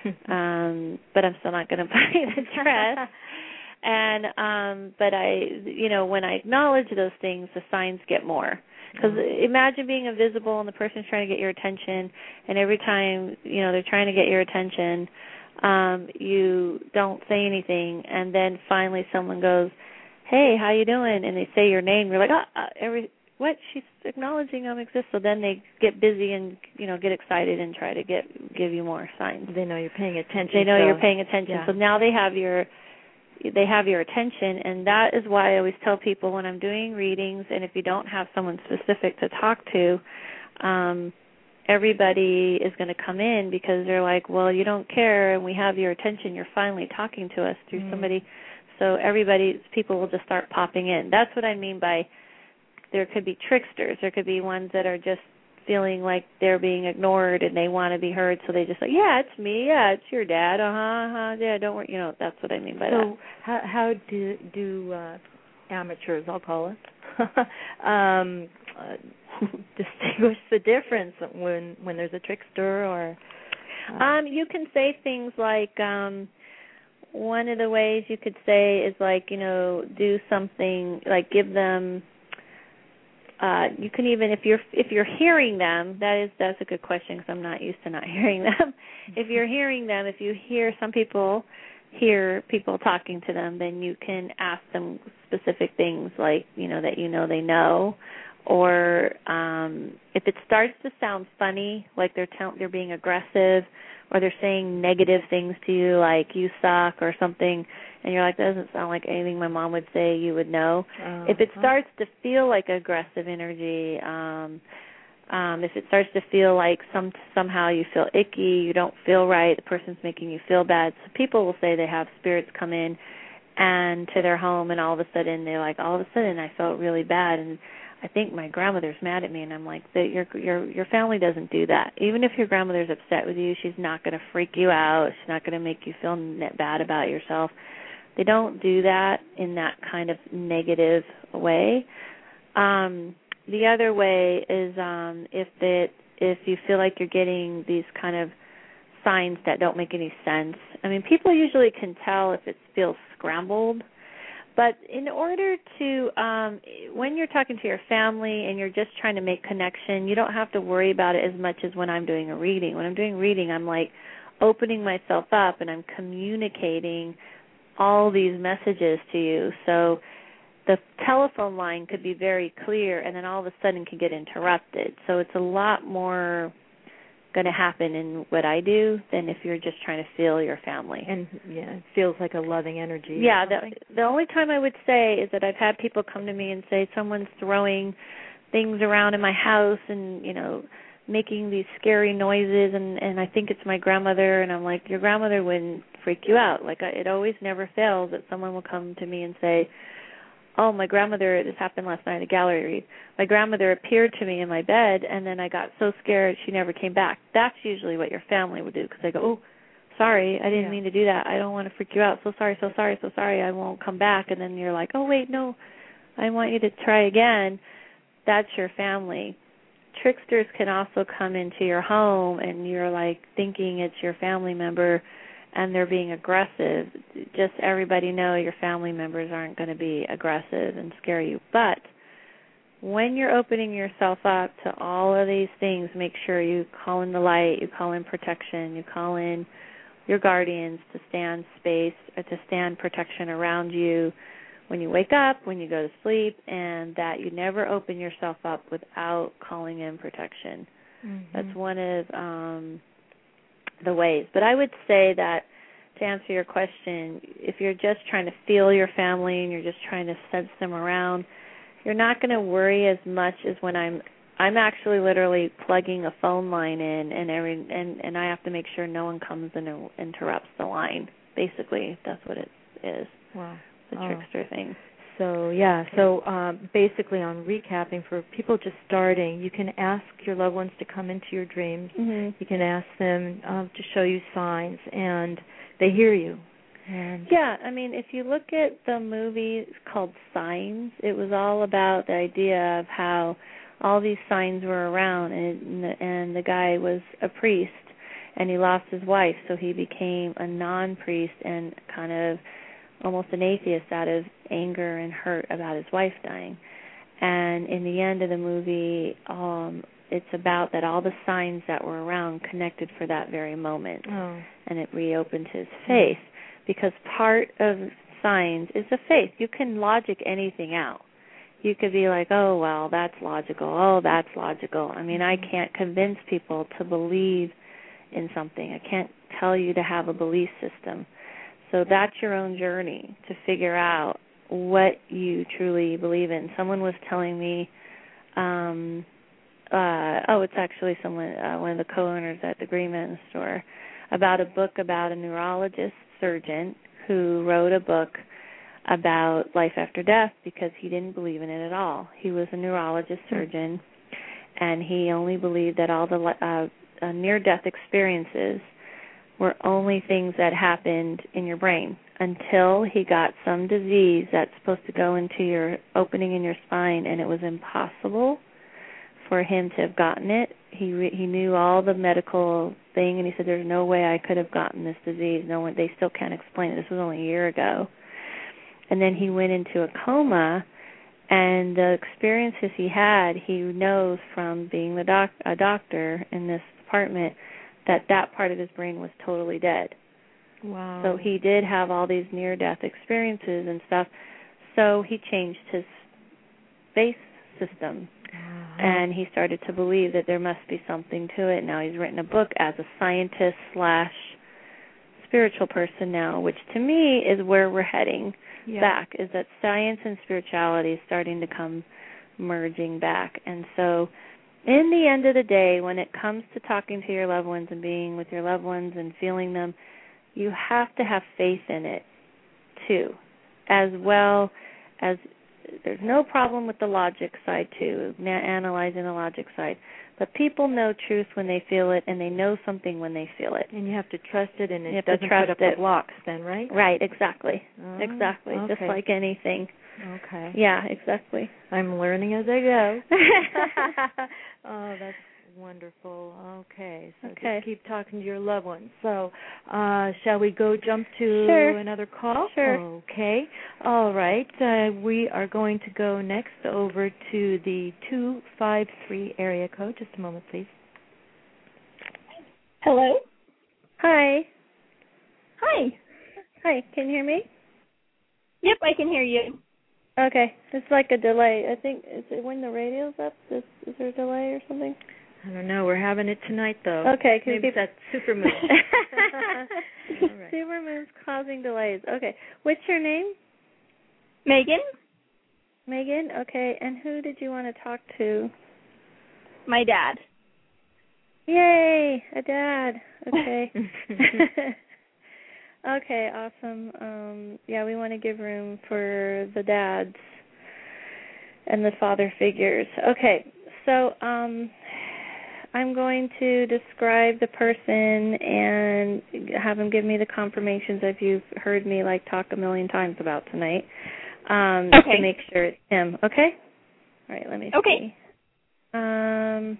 um, but I'm still not going to buy the dress. And um, but I, you know, when I acknowledge those things, the signs get more. Because mm-hmm. imagine being invisible and the person's trying to get your attention, and every time, you know, they're trying to get your attention, um, you don't say anything, and then finally someone goes, hey, how you doing? And they say your name. You're like, oh, uh, every what? She's acknowledging I'm exist. So then they get busy and, you know, get excited and try to get give you more signs. They know you're paying attention. They know so, you're paying attention. Yeah. So now they have your they have your attention, and that is why I always tell people when I'm doing readings, and if you don't have someone specific to talk to, um, everybody is going to come in because they're like, well, you don't care, and we have your attention. You're finally talking to us through mm. somebody. So everybody, people will just start popping in. That's what I mean by there could be tricksters. There could be ones that are just feeling like they're being ignored and they want to be heard, so they just like, yeah, it's me, yeah, it's your dad, uh-huh, uh-huh, yeah, don't worry, you know, that's what I mean by so that. So how, how do, do uh, amateurs, I'll call it, um, uh, distinguish the difference when, when there's a trickster or... Uh... Um, you can say things like, um, one of the ways you could say is like, you know, do something, like give them... Uh, you can even, if you're if you're hearing them, that is that's a good question because I'm not used to not hearing them. If you're hearing them, if you hear some people hear people talking to them, then you can ask them specific things like, you know, that you know they know, or um, if it starts to sound funny, like they're tell- they're being aggressive, or they're saying negative things to you, like you suck or something, and you're like, that doesn't sound like anything my mom would say, you would know. Uh-huh. If it starts to feel like aggressive energy, um, um, if it starts to feel like some somehow you feel icky, you don't feel right, the person's making you feel bad. So people will say they have spirits come in and to their home, and all of a sudden they're like, all of a sudden I felt really bad, and I think my grandmother's mad at me, and I'm like, that your your your family doesn't do that. Even if your grandmother's upset with you, she's not going to freak you out. She's not going to make you feel bad about yourself. They don't do that in that kind of negative way. Um, the other way is um, if it if you feel like you're getting these kind of signs that don't make any sense. I mean, people usually can tell if it feels scrambled. But in order to, um, when you're talking to your family and you're just trying to make connection, you don't have to worry about it as much as when I'm doing a reading. When I'm doing reading, I'm like opening myself up and I'm communicating all these messages to you. So the telephone line could be very clear and then all of a sudden can get interrupted. So it's a lot more going to happen in what I do than if you're just trying to feel your family. And yeah, it feels like a loving energy. Yeah, the, the only time I would say is that I've had people come to me and say someone's throwing things around in my house and, you know, making these scary noises, and, and I think it's my grandmother, and I'm like, your grandmother wouldn't freak you out. Like, I, it always never fails that someone will come to me and say, oh, my grandmother, this happened last night at a gallery read, my grandmother appeared to me in my bed, and then I got so scared she never came back. That's usually what your family would do, because they go, oh, sorry, I didn't yeah. mean to do that. I don't want to freak you out. So sorry, so sorry, so sorry, I won't come back. And then you're like, oh, wait, no, I want you to try again. That's your family. Tricksters can also come into your home, and you're like thinking it's your family member, and they're being aggressive. Just everybody know your family members aren't going to be aggressive and scare you. But when you're opening yourself up to all of these things, make sure you call in the light, you call in protection, you call in your guardians to stand space, or to stand protection around you when you wake up, when you go to sleep, and that you never open yourself up without calling in protection. Mm-hmm. That's one of um, the ways. But I would say that, to answer your question, if you're just trying to feel your family and you're just trying to sense them around, you're not going to worry as much as when I'm I'm actually literally plugging a phone line in, and every and, and I have to make sure no one comes and interrupts the line. Basically, that's what it is. Wow. The oh. trickster thing. So, yeah, so um, basically on recapping, for people just starting, you can ask your loved ones to come into your dreams. Mm-hmm. You can ask them uh, to show you signs, and they hear you. And yeah, I mean, if you look at the movie called Signs, it was all about the idea of how all these signs were around, and the, and the guy was a priest, and he lost his wife, so he became a non-priest and kind of almost an atheist out of anger and hurt about his wife dying. And in the end of the movie, um, it's about that all the signs that were around connected for that very moment, oh. and it reopened his faith, because part of signs is the faith. You can logic anything out. You could be like, oh, well, that's logical. Oh, that's logical. I mean, I can't convince people to believe in something. I can't tell you to have a belief system. So that's your own journey to figure out what you truly believe in. Someone was telling me, um, uh, oh, it's actually someone, uh, one of the co-owners at the Green Man store, about a book about a neurologist surgeon who wrote a book about life after death because he didn't believe in it at all. He was a neurologist surgeon, and he only believed that all the uh, uh, near-death experiences were only things that happened in your brain, until he got some disease that's supposed to go into your opening in your spine, and it was impossible for him to have gotten it. He re- he knew all the medical thing, and he said, there's no way I could have gotten this disease. No one, they still can't explain it. This was only a year ago. And then he went into a coma, and the experiences he had, he knows from being the doc- a doctor in this department, that that part of his brain was totally dead. Wow. So he did have all these near-death experiences and stuff. So he changed his space system, uh-huh. and he started to believe that there must be something to it. Now he's written a book as a scientist slash spiritual person now, which to me is where we're heading yeah. back, is that science and spirituality is starting to come merging back. And so in the end of the day, when it comes to talking to your loved ones and being with your loved ones and feeling them, you have to have faith in it, too, as well as there's no problem with the logic side, too, na- analyzing the logic side. But people know truth when they feel it, and they know something when they feel it. And you have to trust it, and you it doesn't put up it. the blocks then, right? Right, exactly. Oh, exactly, okay. Just like anything. Okay. Yeah, exactly. I'm learning as I go. Oh, that's wonderful. Okay, so okay. just keep talking to your loved ones. So, uh, shall we go jump to sure. another call? Sure. Okay. All right. Uh, we are going to go next over to the two five three area code. Just a moment, please. Hello? Hi. Hi. Hi, can you hear me? Yep, I can hear you. Okay. It's like a delay. I think, is it when the radio's up? Is, is there a delay or something? I don't know. We're having it tonight, though. Okay. Maybe keep... it's that supermoon. All right. Supermoon's causing delays. Okay. What's your name? Megan. Megan? Okay. And who did you want to talk to? My dad. Yay, a dad. Okay. Okay, awesome. Um, yeah, we want to give room for the dads and the father figures. Okay, so um, I'm going to describe the person and have them give me the confirmations if you've heard me like talk a million times about tonight, um, okay. to make sure it's him. Okay? All right, let me okay. see. Um.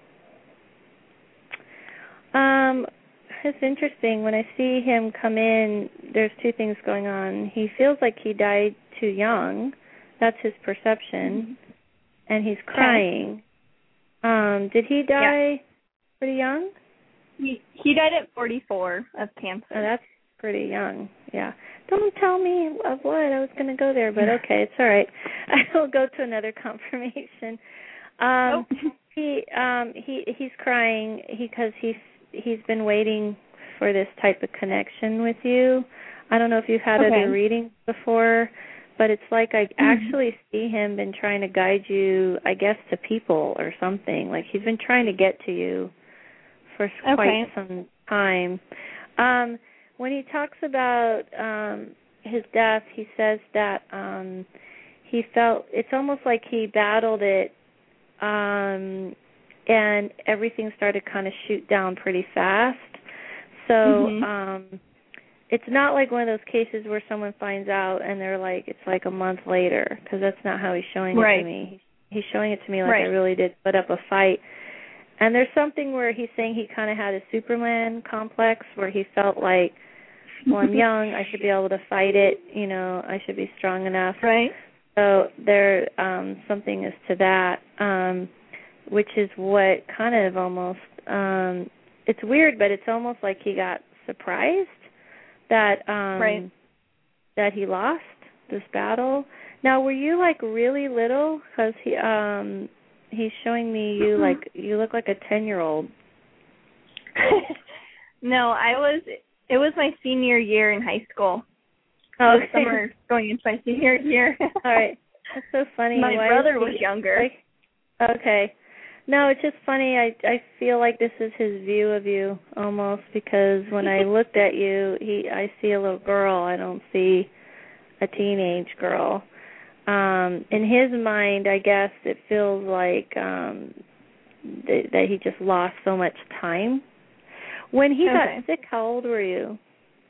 Um. It's interesting. When I see him come in, there's two things going on. He feels like he died too young. That's his perception. and he's crying. Um, did he die Yeah. pretty young? He he died at forty-four of cancer. Oh, that's pretty young. Yeah. Don't tell me of what. I was going to go there, but okay, it's all right. I will go to another confirmation. Um, Oh. he um he he's crying because he's he's been waiting for this type of connection with you. I don't know if you've had Okay. other readings before, but it's like I Mm-hmm. actually see him been trying to guide you, I guess, to people or something. Like he's been trying to get to you for quite Okay. some time. Um, when he talks about um, his death, he says that um, he felt it's almost like he battled it, um, and everything started kind of shoot down pretty fast. So Mhm. um, it's not like one of those cases where someone finds out and they're like, it's like a month later, because that's not how he's showing it Right. to me. He's showing it to me like Right. I really did put up a fight. And there's something where he's saying he kind of had a Superman complex where he felt like, well, I'm young, I should be able to fight it, you know, I should be strong enough. Right. So there, um, something is to that, um, which is what kind of almost, um, it's weird, but it's almost like he got surprised that um, Right. that he lost this battle. Now, were you like really little? Because he um, he's showing me you Mm-hmm. like you look like a ten-year-old. No, I was. It was my senior year in high school. Oh, This summer going into my senior year. All right, that's so funny. My Why brother is was he- younger. Like, okay. No, it's just funny. I I feel like this is his view of you almost, because when I looked at you, he I see a little girl. I don't see a teenage girl. Um, in his mind, I guess it feels like um, th- that he just lost so much time. When he Okay. got sick, how old were you?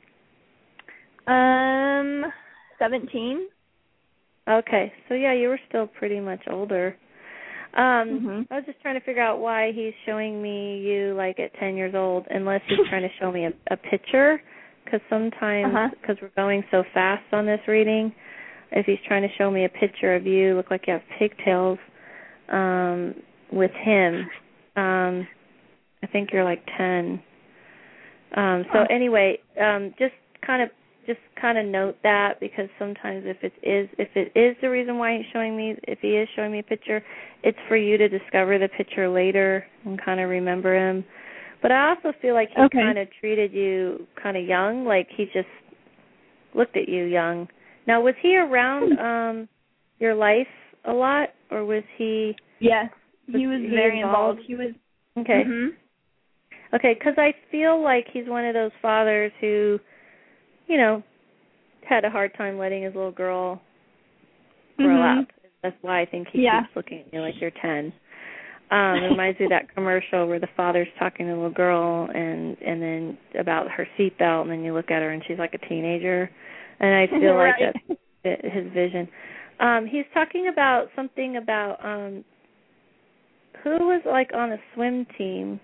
Um, seventeen. Okay, so yeah, you were still pretty much older. Um, Mhm. I was just trying to figure out why he's showing me you like at ten years old, unless he's trying to show me a, a picture, because sometimes, Uh-huh. because we're going so fast on this reading, if he's trying to show me a picture of you, look like you have pigtails, um, with him. Um, I think you're like ten. Um, so Oh. anyway, um, just kind of just kind of note that, because sometimes if it is if it is the reason why he's showing me, if he is showing me a picture, it's for you to discover the picture later and kind of remember him. But I also feel like he Okay. kind of treated you kind of young, like he just looked at you young. Now, was he around um, your life a lot, or was he? Yes, he was he very involved? involved. He was. Okay. Mhm. Okay, because I feel like he's one of those fathers who, you know, had a hard time letting his little girl grow Mhm. up. That's why I think he Yeah. keeps looking at you like you're ten. Um, it reminds me of that commercial where the father's talking to the little girl and and then about her seatbelt, and then you look at her and she's like a teenager. And I feel like Right. that's his vision. Um, he's talking about something about um, who was like on a swim team.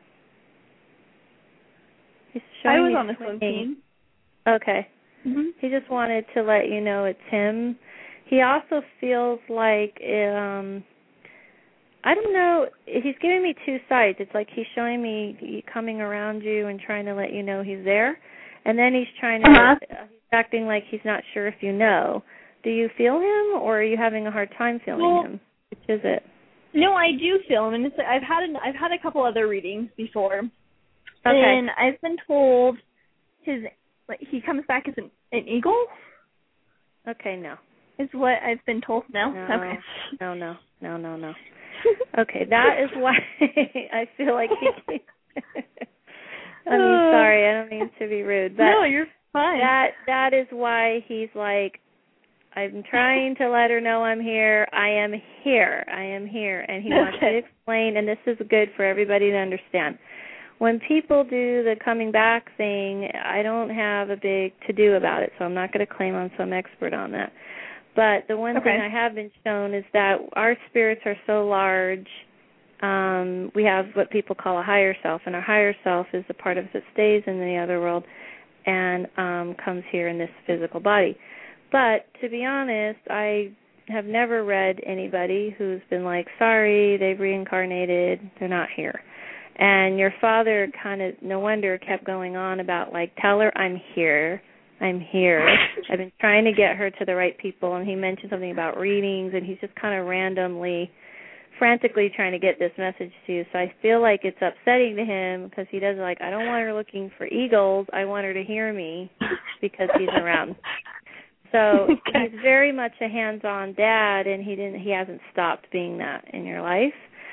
He's showing I was me on the swim swimming. team. Okay. Mhm. He just wanted to let you know it's him. He also feels like, um, I don't know, he's giving me two sides. It's like he's showing me coming around you and trying to let you know he's there. And then he's trying to, Uh-huh. uh, he's acting like he's not sure if you know. Do you feel him, or are you having a hard time feeling Well, him? Which is it? No, I do feel him, and it's, I've had an, I've had a couple other readings before, Okay. and I've been told his like he comes back as an, an eagle. Okay, no. Is what I've been told. No. No, Okay. no, no, no, no, no. Okay, that is why I feel like he. I mean, sorry, I don't mean to be rude, but no, you're fine. that that is why he's like, I'm trying to let her know I'm here. I am here. I am here, and he wants Okay. to explain. And this is good for everybody to understand. When people do the coming back thing, I don't have a big to do about it, so I'm not going to claim I'm some expert on that. But the one Okay. thing I have been shown is that our spirits are so large. Um, we have what people call a higher self, and our higher self is the part of us that stays in the other world and um, comes here in this physical body. But to be honest, I have never read anybody who's been like, sorry, they've reincarnated, they're not here. And your father kind of, no wonder, kept going on about, like, tell her I'm here, I'm here. I've been trying to get her to the right people, and he mentioned something about readings, and he's just kind of randomly, frantically trying to get this message to you. So I feel like it's upsetting to him because he does, like, I don't want her looking for eagles, I want her to hear me because he's around. So okay. He's very much a hands-on dad, and he didn't. He hasn't stopped being that in your life.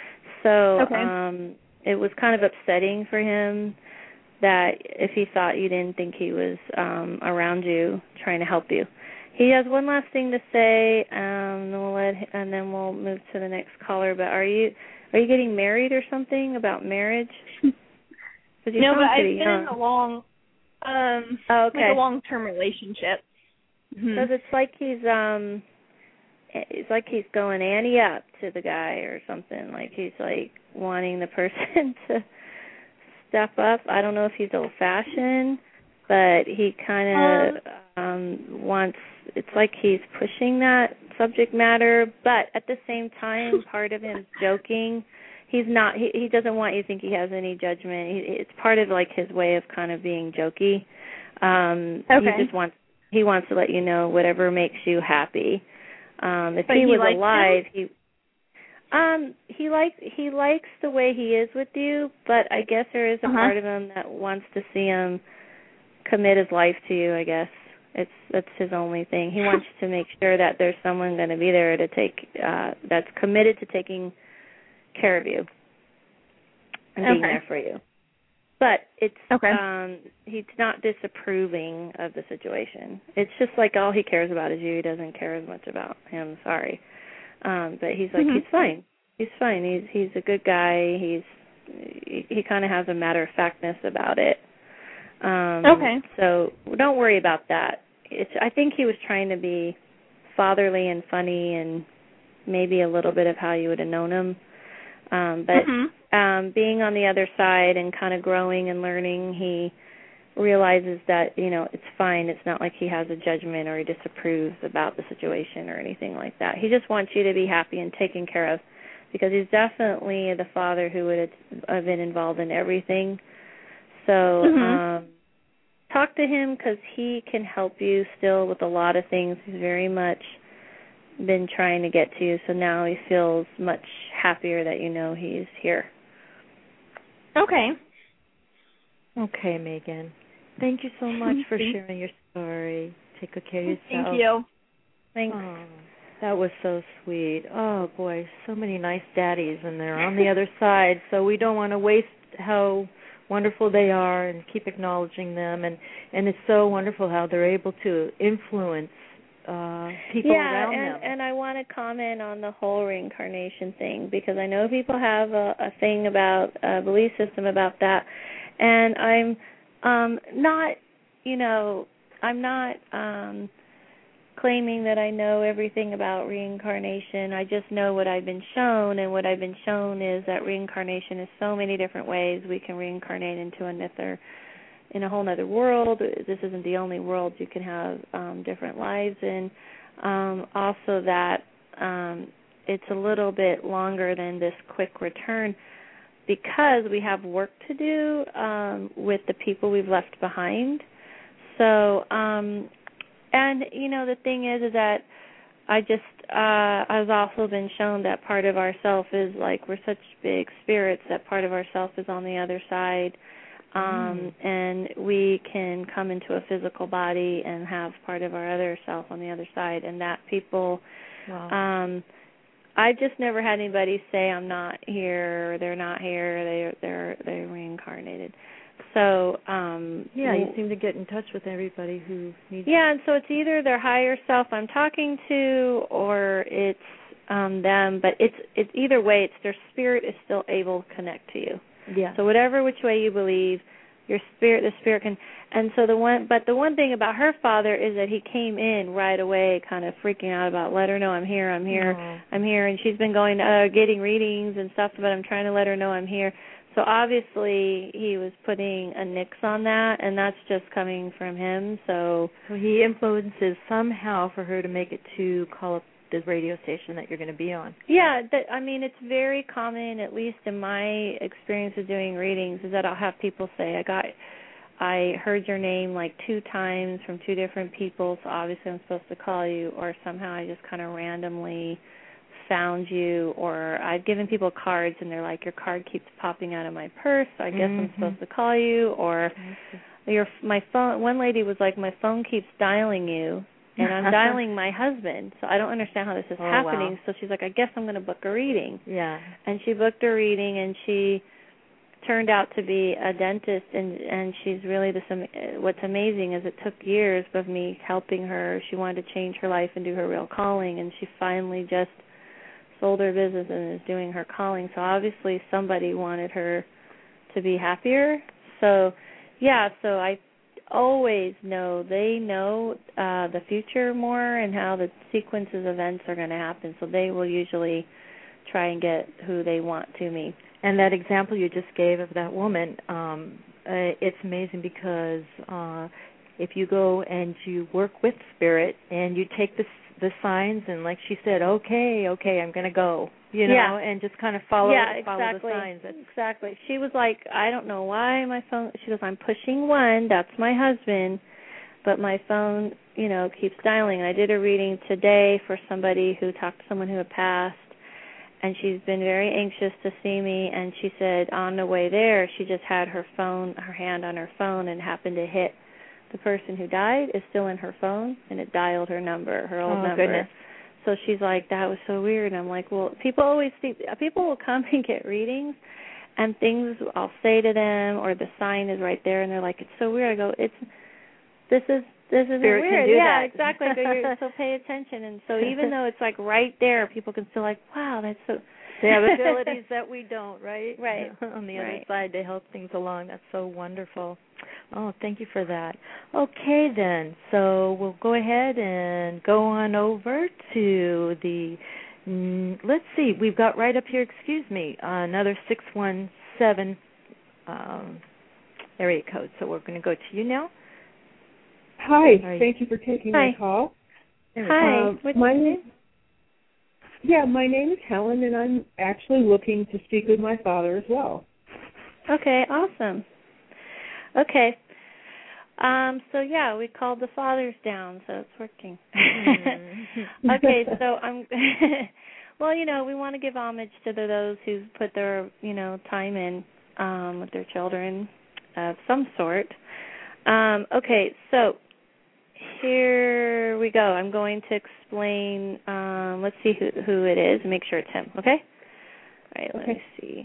So okay. um, it was kind of upsetting for him that if he thought you didn't think he was um, around you, trying to help you. He has one last thing to say, um, and we'll let, and then we'll move to the next caller. But are you are you getting married or something about marriage? No, but I've been young. in a long, um, oh, okay. like a long-term relationship. Because mm-hmm. it's like he's um, it's like he's going ante up to the guy or something. Like he's like wanting the person to step up. I don't know if he's old-fashioned, but he kind of um, um, wants. It's like he's pushing that subject matter, but at the same time, part of him's joking. He's not. He, he doesn't want you to think he has any judgment. He, it's part of like his way of kind of being jokey. Um, okay. He just wants. He wants to let you know whatever makes you happy. Um, if but he, he was alive, him? he um he likes he likes the way he is with you, but I guess there is a uh-huh. part of him that wants to see him commit his life to you. I guess it's that's his only thing. He wants to make sure that there's someone going to be there to take uh, that's committed to taking care of you and okay. being there for you. But it's okay. um, he's not disapproving of the situation. It's just like all he cares about is you. He doesn't care as much about him. Sorry, um, but he's like mm-hmm. he's fine. He's fine. He's he's a good guy. He's he, he kind of has a matter of factness about it. Um, okay. So don't worry about that. It's I think he was trying to be fatherly and funny and maybe a little bit of how you would have known him. Um, but mm-hmm. um, being on the other side and kind of growing and learning, he realizes that, you know, it's fine. It's not like he has a judgment or he disapproves about the situation or anything like that. He just wants you to be happy and taken care of because he's definitely the father who would have been involved in everything. So mm-hmm. um, talk to him because he can help you still with a lot of things. He's very much been trying to get to you, so now he feels much happier that you know he's here. Okay. Okay, Megan. Thank you so much for sharing your story. Take good care of yourself. Thank you. Thanks. Oh, that was so sweet. Oh, boy, so many nice daddies, and they're on the other side, so we don't want to waste how wonderful they are and keep acknowledging them, and, and it's so wonderful how they're able to influence uh, people yeah, around and, them. and I want to comment on the whole reincarnation thing because I know people have a, a thing about, a belief system about that, and I'm um, not, you know, I'm not um, claiming that I know everything about reincarnation. I just know what I've been shown, and what I've been shown is that reincarnation is so many different ways we can reincarnate into another in a whole other world. This isn't the only world you can have um, different lives in. Um, also that um, it's a little bit longer than this quick return because we have work to do um, with the people we've left behind. So, um, and, you know, the thing is, is that I just, uh, I've also been shown that part of ourself is like we're such big spirits that part of ourself is on the other side. Um, mm. And we can come into a physical body and have part of our other self on the other side, and that people, wow. um, I just never had anybody say I'm not here, or they're not here, they they're they're reincarnated. So um, yeah, you seem to get in touch with everybody who needs. Yeah, and so it's either their higher self I'm talking to, or it's um, them. But it's it's either way, it's their spirit is still able to connect to you. Yeah. So whatever which way you believe, your spirit, the spirit can. And so the one, but the one thing about her father is that he came in right away, kind of freaking out about, let her know I'm here, I'm here, Aww. I'm here, and she's been going, uh, getting readings and stuff, but I'm trying to let her know I'm here. So obviously he was putting a nix on that, and that's just coming from him. So, so he influences somehow for her to make it to call up the radio station that you're going to be on. Yeah, that, I mean, it's very common, at least in my experience of doing readings, is that I'll have people say, I got, I heard your name like two times from two different people, so obviously I'm supposed to call you, or somehow I just kind of randomly found you, or I've given people cards and they're like, your card keeps popping out of my purse, so I guess mm-hmm. I'm supposed to call you, or your my phone. One lady was like, my phone keeps dialing you, and I'm dialing my husband, so I don't understand how this is oh, happening. Wow. So she's like, I guess I'm going to book a reading. Yeah. And she booked a reading, and she turned out to be a dentist, and and she's really this. What's amazing is it took years of me helping her. She wanted to change her life and do her real calling, and she finally just sold her business and is doing her calling. So obviously somebody wanted her to be happier. So yeah, so I always know they know uh, the future more and how the sequences of events are going to happen. So they will usually try and get who they want to me. And that example you just gave of that woman, um, uh, it's amazing because uh, if you go and you work with spirit and you take the the signs and, like she said, okay, okay, I'm going to go, you know, yeah. and just kind of follow, yeah, follow exactly. the signs. That's exactly. She was like, I don't know why my phone, she goes, I'm pushing one, that's my husband, but my phone, you know, keeps dialing. And I did a reading today for somebody who talked to someone who had passed, and she's been very anxious to see me, and she said on the way there, she just had her phone, her hand on her phone, and happened to hit the person who died is still in her phone, and it dialed her number, her old oh, number. Goodness. So she's like, that was so weird. And I'm like, well, people always think, people will come and get readings, and things I'll say to them, or the sign is right there, and they're like, it's so weird. I go, it's, this is, this isn't Spirit weird. Can do yeah, that. exactly. I go, You're, so pay attention. And so even though it's like right there, people can still like, wow, that's so. They have abilities that we don't, right? Right. On the right. other side to help things along. That's so wonderful. Oh, thank you for that. Okay, then. So we'll go ahead and go on over to the, mm, let's see, we've got right up here, excuse me, uh, another six one seven um, area code. So we're going to go to you now. Hi. Thank you for taking Hi. my call. Hi. Um, my name Yeah, my name is Helen, and I'm actually looking to speak with my father as well. Okay, awesome. Okay. Um, so, yeah, we called the fathers down, so it's working. Mm-hmm. Okay, so I'm, well, you know, we want to give homage to the, those who put their, you know, time in um, with their children of some sort. Um, okay, so here we go. I'm going to explain, um, let's see who, who it is and make sure it's him, okay? All right, let okay. me see.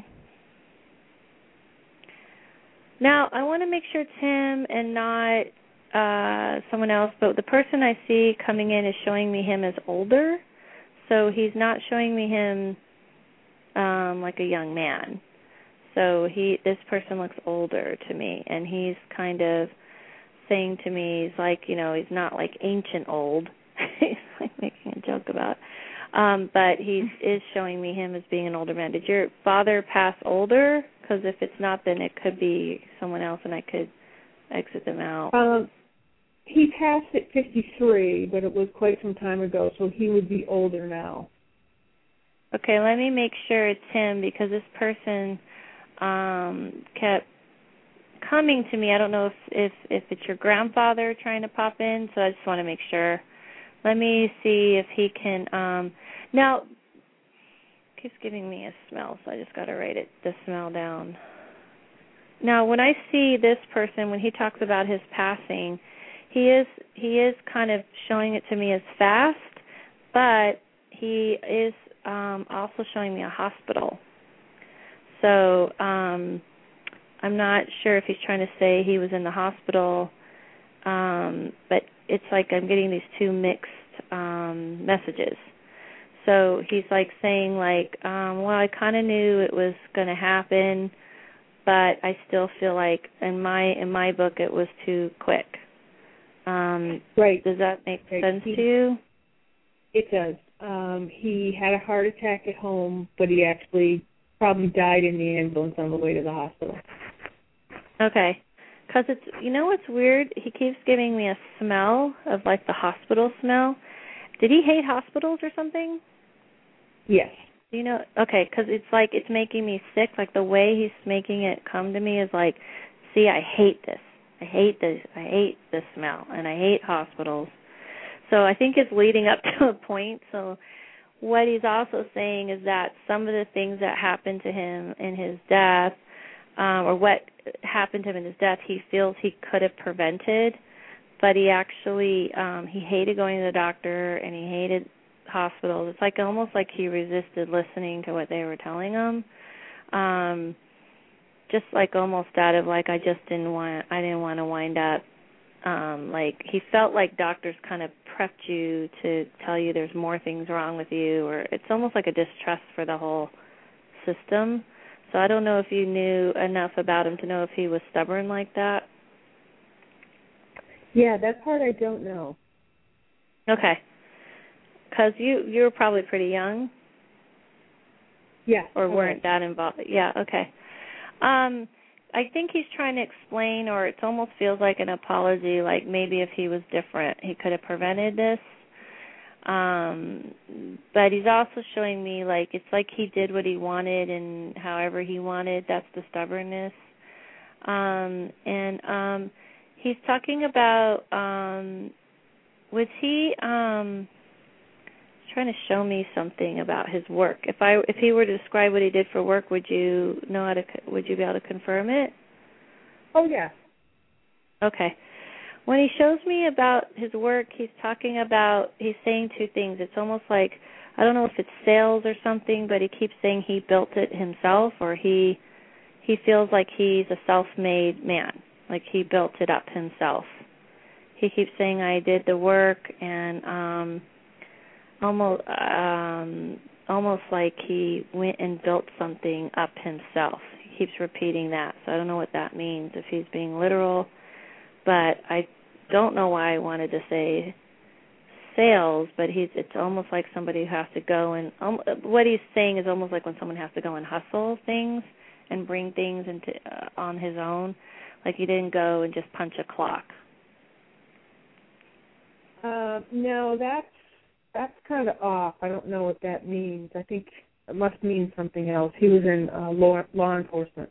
Now, I want to make sure it's him and not uh, someone else, but the person I see coming in is showing me him as older, so he's not showing me him um, like a young man. So he, this person looks older to me, and he's kind of saying to me, he's like, you know, he's not like ancient old. He's like making a joke about, um, but he is showing me him as being an older man. Did your father pass older? Because if it's not, then it could be someone else, and I could exit them out. Um, he passed at fifty-three, but it was quite some time ago, so he would be older now. Okay, let me make sure it's him, because this person um, kept coming to me. I don't know if, if if it's your grandfather trying to pop in, so I just want to make sure. Let me see if he can. Um, now, keeps giving me a smell, so I just got to write it the smell down. Now, when I see this person, when he talks about his passing, he is he is kind of showing it to me as fast, but he is um, also showing me a hospital. So um, I'm not sure if he's trying to say he was in the hospital, um, but it's like I'm getting these two mixed um, messages. So he's like saying like, um, well, I kind of knew it was going to happen, but I still feel like in my in my book it was too quick. Um, right. Does that make right. sense he, to you? It does. Um, he had a heart attack at home, but he actually probably died in the ambulance on the way to the hospital. Okay. Because it's, you know what's weird? He keeps giving me a smell of like the hospital smell, did he hate hospitals or something? Yes. Do you know? Okay, because it's like it's making me sick. Like the way he's making it come to me is like, see, I hate this. I hate this. I hate this smell, and I hate hospitals. So I think it's leading up to a point. So what he's also saying is that some of the things that happened to him in his death, um, or what happened to him in his death, he feels he could have prevented, but he actually, um, he hated going to the doctor, and he hated hospitals. It's like almost like he resisted listening to what they were telling him. Um, just like almost out of like, I just didn't want, I didn't want to wind up, um, like he felt like doctors kind of prepped you to tell you there's more things wrong with you, or it's almost like a distrust for the whole system. So I don't know if you knew enough about him to know if he was stubborn like that. Yeah, that part I don't know. Okay. Because you, you were probably pretty young. Yeah. Or okay. weren't that involved. Yeah, okay. Um, I think he's trying to explain, or it almost feels like an apology, like maybe if he was different, he could have prevented this. Um, but he's also showing me, like, it's like he did what he wanted and however he wanted. That's the stubbornness. Um, and um, he's talking about, um, was he um, trying to show me something about his work? If I if he were to describe what he did for work, would you know how to? Would you be able to confirm it? Oh yeah. Okay. When he shows me about his work, he's talking about, he's saying two things. It's almost like, I don't know if it's sales or something, but he keeps saying he built it himself, or he he feels like he's a self-made man, like he built it up himself. He keeps saying, I did the work, and um, almost um, almost like he went and built something up himself. He keeps repeating that, so I don't know what that means, if he's being literal. But I don't know why I wanted to say sales, but he's it's almost like somebody who has to go and um, what he's saying is almost like when someone has to go and hustle things and bring things into uh, on his own, like he didn't go and just punch a clock. Uh, no, that's that's kind of off. I don't know what that means. I think it must mean something else. He was in uh, law law enforcement.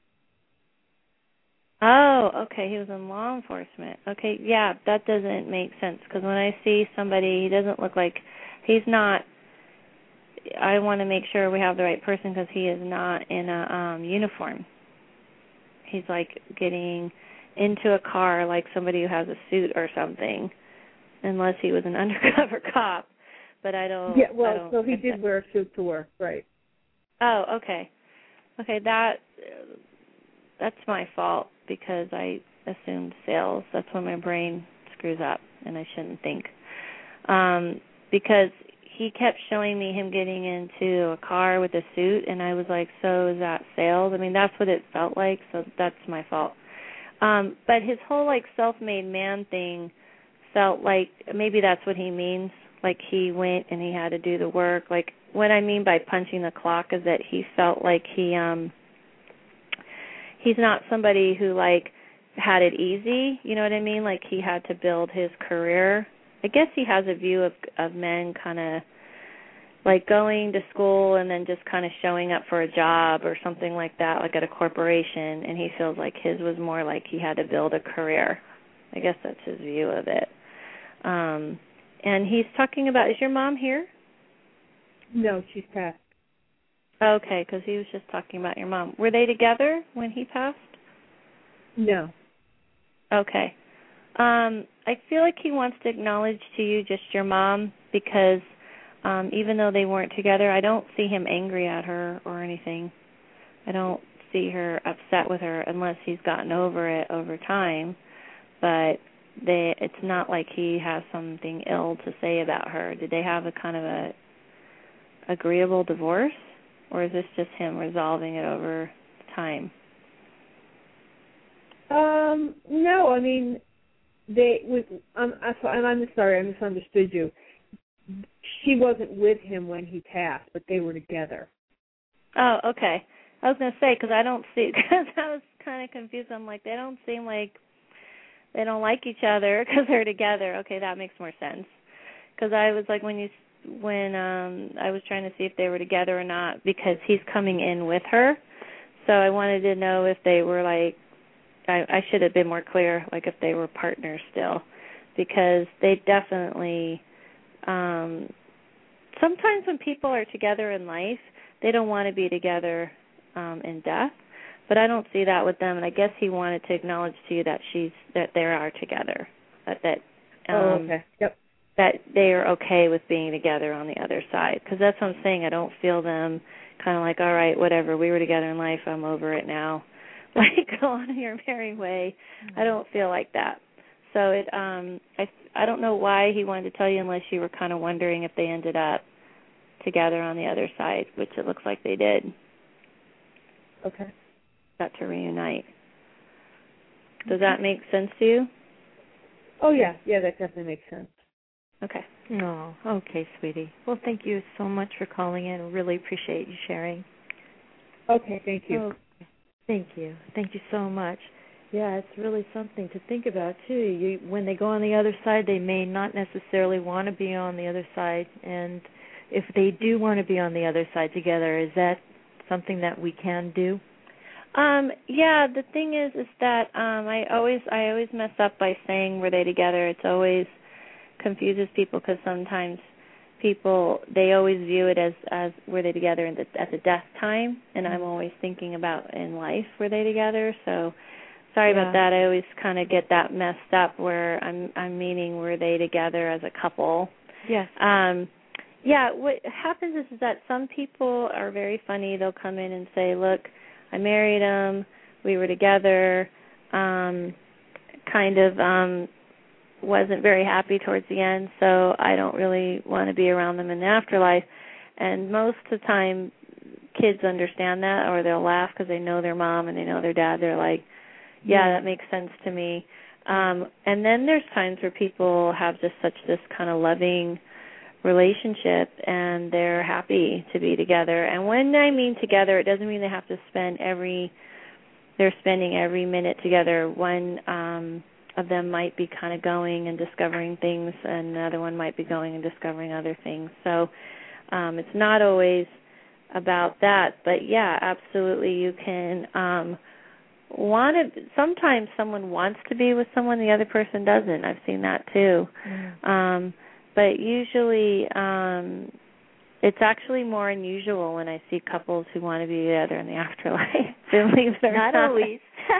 Oh, okay. He was in law enforcement. Okay, yeah, that doesn't make sense because when I see somebody, he doesn't look like he's not. I want to make sure we have the right person because he is not in a um, uniform. He's like getting into a car like somebody who has a suit or something, unless he was an undercover cop. But I don't. Yeah, well, I don't so he did that. wear a suit to work, right? Oh, okay. Okay, that that's my fault because I assumed sales. That's when my brain screws up, and I shouldn't think. Um, because he kept showing me him getting into a car with a suit, and I was like, so is that sales? I mean, that's what it felt like, so that's my fault. Um, but his whole, like, self-made man thing felt like maybe that's what he means. Like he went and he had to do the work. Like what I mean by punching the clock is that he felt like he um he's not somebody who like had it easy, you know what I mean? Like he had to build his career. I guess he has a view of of men kind of like going to school and then just kind of showing up for a job or something like that, like at a corporation, and he feels like his was more like he had to build a career. I guess that's his view of it. Um And he's talking about, is your mom here? No, she's passed. Okay, because he was just talking about your mom. Were they together when he passed? No. Okay. Um, I feel like he wants to acknowledge to you just your mom because um, even though they weren't together, I don't see him angry at her or anything. I don't see her upset with her unless he's gotten over it over time. But They, it's not like he has something ill to say about her. Did they have a kind of a agreeable divorce, or is this just him resolving it over time? Um, no, I mean, they. With, I'm, I'm sorry, I misunderstood you. She wasn't with him when he passed, but they were together. Oh, okay. I was going to say, because I don't see, because I was kind of confused. I'm like, they don't seem like they don't like each other because they're together. Okay, that makes more sense. Because I was like, when you when um I was trying to see if they were together or not, because he's coming in with her. So I wanted to know if they were like, I, I should have been more clear, like if they were partners still, because they definitely, um, sometimes when people are together in life, they don't want to be together um, in death. But I don't see that with them, and I guess he wanted to acknowledge to you that she's that they are together, that that um, oh, okay. Yep. that they are okay with being together on the other side. Because that's what I'm saying. I don't feel them kind of like, all right, whatever, we were together in life, I'm over it now. Like, go on your merry way. Mm-hmm. I don't feel like that. So it, um, I, I don't know why he wanted to tell you, unless you were kind of wondering if they ended up together on the other side, which it looks like they did. Okay. Got to reunite. Does that make sense to you? Oh, yeah. Yeah, that definitely makes sense. Okay. No. Oh, okay, sweetie. Well, thank you so much for calling in. I really appreciate you sharing. Okay, thank you. Oh, thank you. Thank you so much. Yeah, it's really something to think about, too. You, when they go on the other side, they may not necessarily want to be on the other side. And if they do want to be on the other side together, is that something that we can do? Um, yeah, the thing is, is that um, I always, I always mess up by saying were they together. It's always confuses people, because sometimes people, they always view it as, as were they together in the, at the death time, and I'm always thinking about in life were they together. So sorry yeah. about that. I always kind of get that messed up, where I'm I'm meaning were they together as a couple. Yes. Um, yeah. What happens is, is that some people are very funny. They'll come in and say, "Look, I married him. We were together. Um, kind of um, wasn't very happy towards the end, so I don't really want to be around them in the afterlife." And most of the time, kids understand that, or they'll laugh because they know their mom and they know their dad. They're like, yeah, that makes sense to me. Um, and then there's times where people have just such this kind of loving relationship, and they're happy to be together. And when I mean together, it doesn't mean they have to spend every, they're spending every minute together. One um, of them might be kind of going and discovering things, and another one might be going and discovering other things. So um, it's not always about that. But, yeah, absolutely, you can um, want to, sometimes someone wants to be with someone, the other person doesn't. I've seen that too. Mm. Um, but usually um, it's actually more unusual when I see couples who want to be together in the afterlife. Believe it or not. Not always.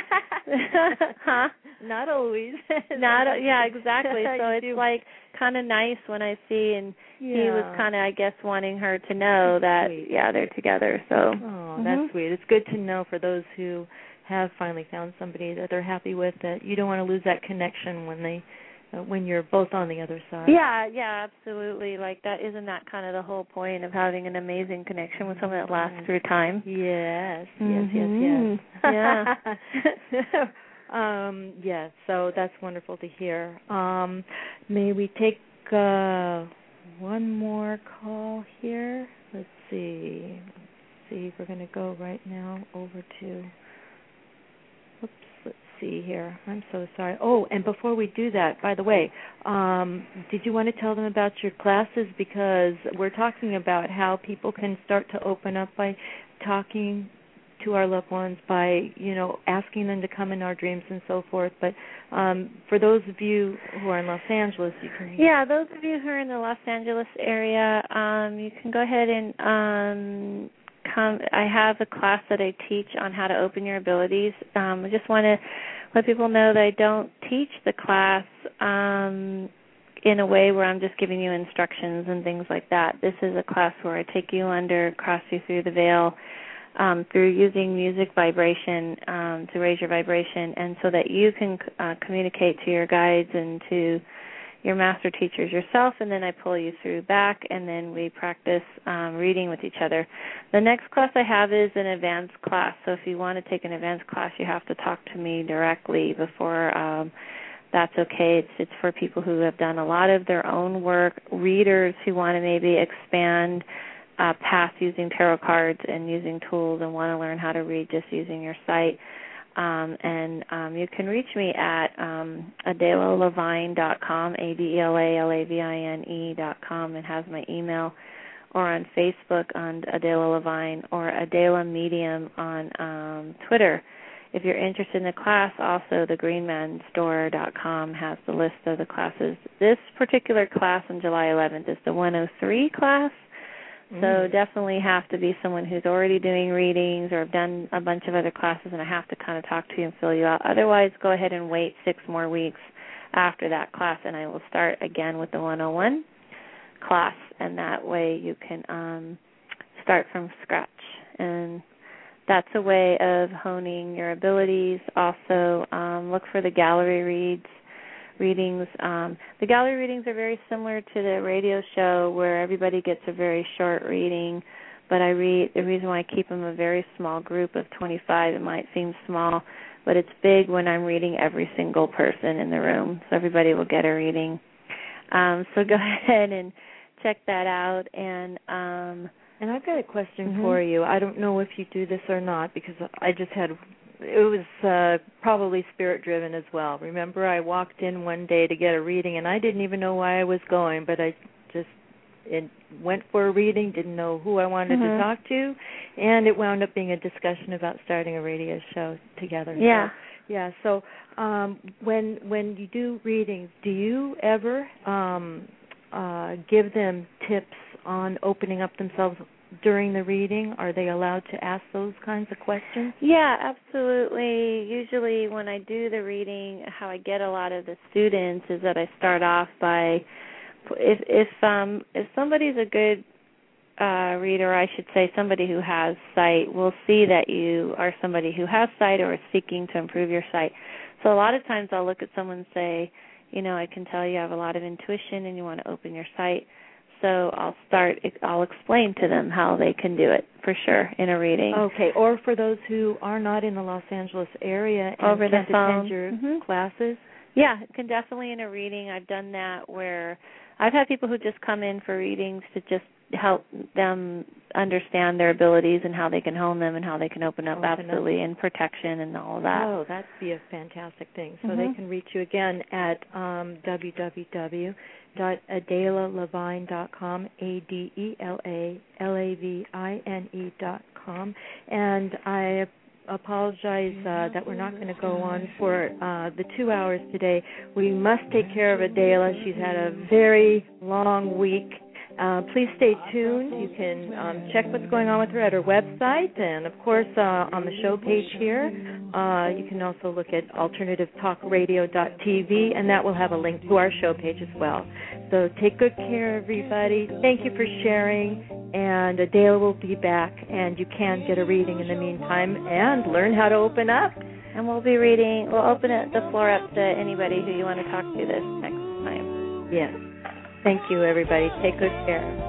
Huh? Not always. Not yeah, exactly. So it's do. like kind of nice when I see, and yeah. he was kind of, I guess, wanting her to know that, sweet. yeah, they're together. So. Oh, mm-hmm. that's sweet. It's good to know for those who have finally found somebody that they're happy with, that you don't want to lose that connection when they, uh, when you're both on the other side. Yeah, yeah, absolutely. Like that, isn't that kind of the whole point of having an amazing connection with someone that lasts through time? Yes, mm-hmm. yes, yes, yes. Yeah. um, yes, so that's wonderful to hear. Um, may we take uh, one more call here? Let's see. Let's see. We're going to go right now over to. Oops, let's see here. I'm so sorry. Oh, and before we do that, by the way, um, did you want to tell them about your classes? Because we're talking about how people can start to open up by talking to our loved ones, by, you know, asking them to come in our dreams and so forth. But um, for those of you who are in Los Angeles, you can... Yeah, those of you who are in the Los Angeles area, um, you can go ahead and... Um, Come, I have a class that I teach on how to open your abilities. Um, I just want to let people know that I don't teach the class um, in a way where I'm just giving you instructions and things like that. This is a class where I take you under, cross you through the veil, um, through using music vibration um, to raise your vibration, and so that you can uh, communicate to your guides and to your master teachers yourself, and then I pull you through back, and then we practice um, reading with each other. The next class I have is an advanced class, so if you want to take an advanced class, you have to talk to me directly before. Um, that's okay. It's, it's for people who have done a lot of their own work, readers who want to maybe expand uh, past using tarot cards and using tools and want to learn how to read just using your sight. Um, and um, you can reach me at um, adela levine dot com, A D E L A L A V I N E dot com. It has my email, or on Facebook on Adela Levine, or Adela Medium on um, Twitter. If you're interested in the class, also the green man store dot com has the list of the classes. This particular class on July eleventh is the one oh three class. So mm. definitely have to be someone who's already doing readings or have done a bunch of other classes, and I have to kind of talk to you and fill you out. Otherwise, go ahead and wait six more weeks after that class, and I will start again with the one oh one class, and that way you can um, start from scratch. And that's a way of honing your abilities. Also, um, look for the gallery reads. readings. Um, the gallery readings are very similar to the radio show where everybody gets a very short reading, but I read, the reason why I keep them a very small group of twenty-five, it might seem small, but it's big when I'm reading every single person in the room, so everybody will get a reading. Um, so go ahead and check that out. And um, and I've got a question mm-hmm. for you. I don't know if you do this or not, because I just had it was uh, probably spirit-driven as well. Remember, I walked in one day to get a reading, and I didn't even know why I was going, but I just it went for a reading, didn't know who I wanted mm-hmm. to talk to, and it wound up being a discussion about starting a radio show together. Yeah. So, yeah, so um, when when you do readings, do you ever um, uh, give them tips on opening up themselves during the reading? Are they allowed to ask those kinds of questions? Yeah, absolutely. Usually when I do the reading, how I get a lot of the students is that I start off by, if if um if somebody's a good uh, reader, I should say somebody who has sight, will see that you are somebody who has sight or is seeking to improve your sight. So a lot of times I'll look at someone and say, you know, I can tell you have a lot of intuition and you want to open your sight. So I'll start, I'll explain to them how they can do it, for sure, in a reading. Okay, or for those who are not in the Los Angeles area and over the can't phone. attend your mm-hmm. classes? Yeah, can definitely in a reading. I've done that where I've had people who just come in for readings to just help them understand their abilities and how they can hone them and how they can open up, open absolutely, up. and protection and all of that. Oh, that'd be a fantastic thing. So mm-hmm. they can reach you again at um, w w w dot adela levine dot com, A D E L A L A V I N E dot com. And I apologize uh, that we're not going to go on for uh, the two hours today. We must take care of Adela. She's had a very long week. Uh, please stay tuned. You can um, check what's going on with her at her website, and of course uh, on the show page here. Uh, you can also look at alternative talk radio dot t v, and that will have a link to our show page as well. So take good care, everybody. Thank you for sharing, and Adela will be back, and you can get a reading in the meantime and learn how to open up. And we'll be reading, we'll open it, the floor up to anybody who you want to talk to this next time. Yes. Thank you, everybody. Take good care.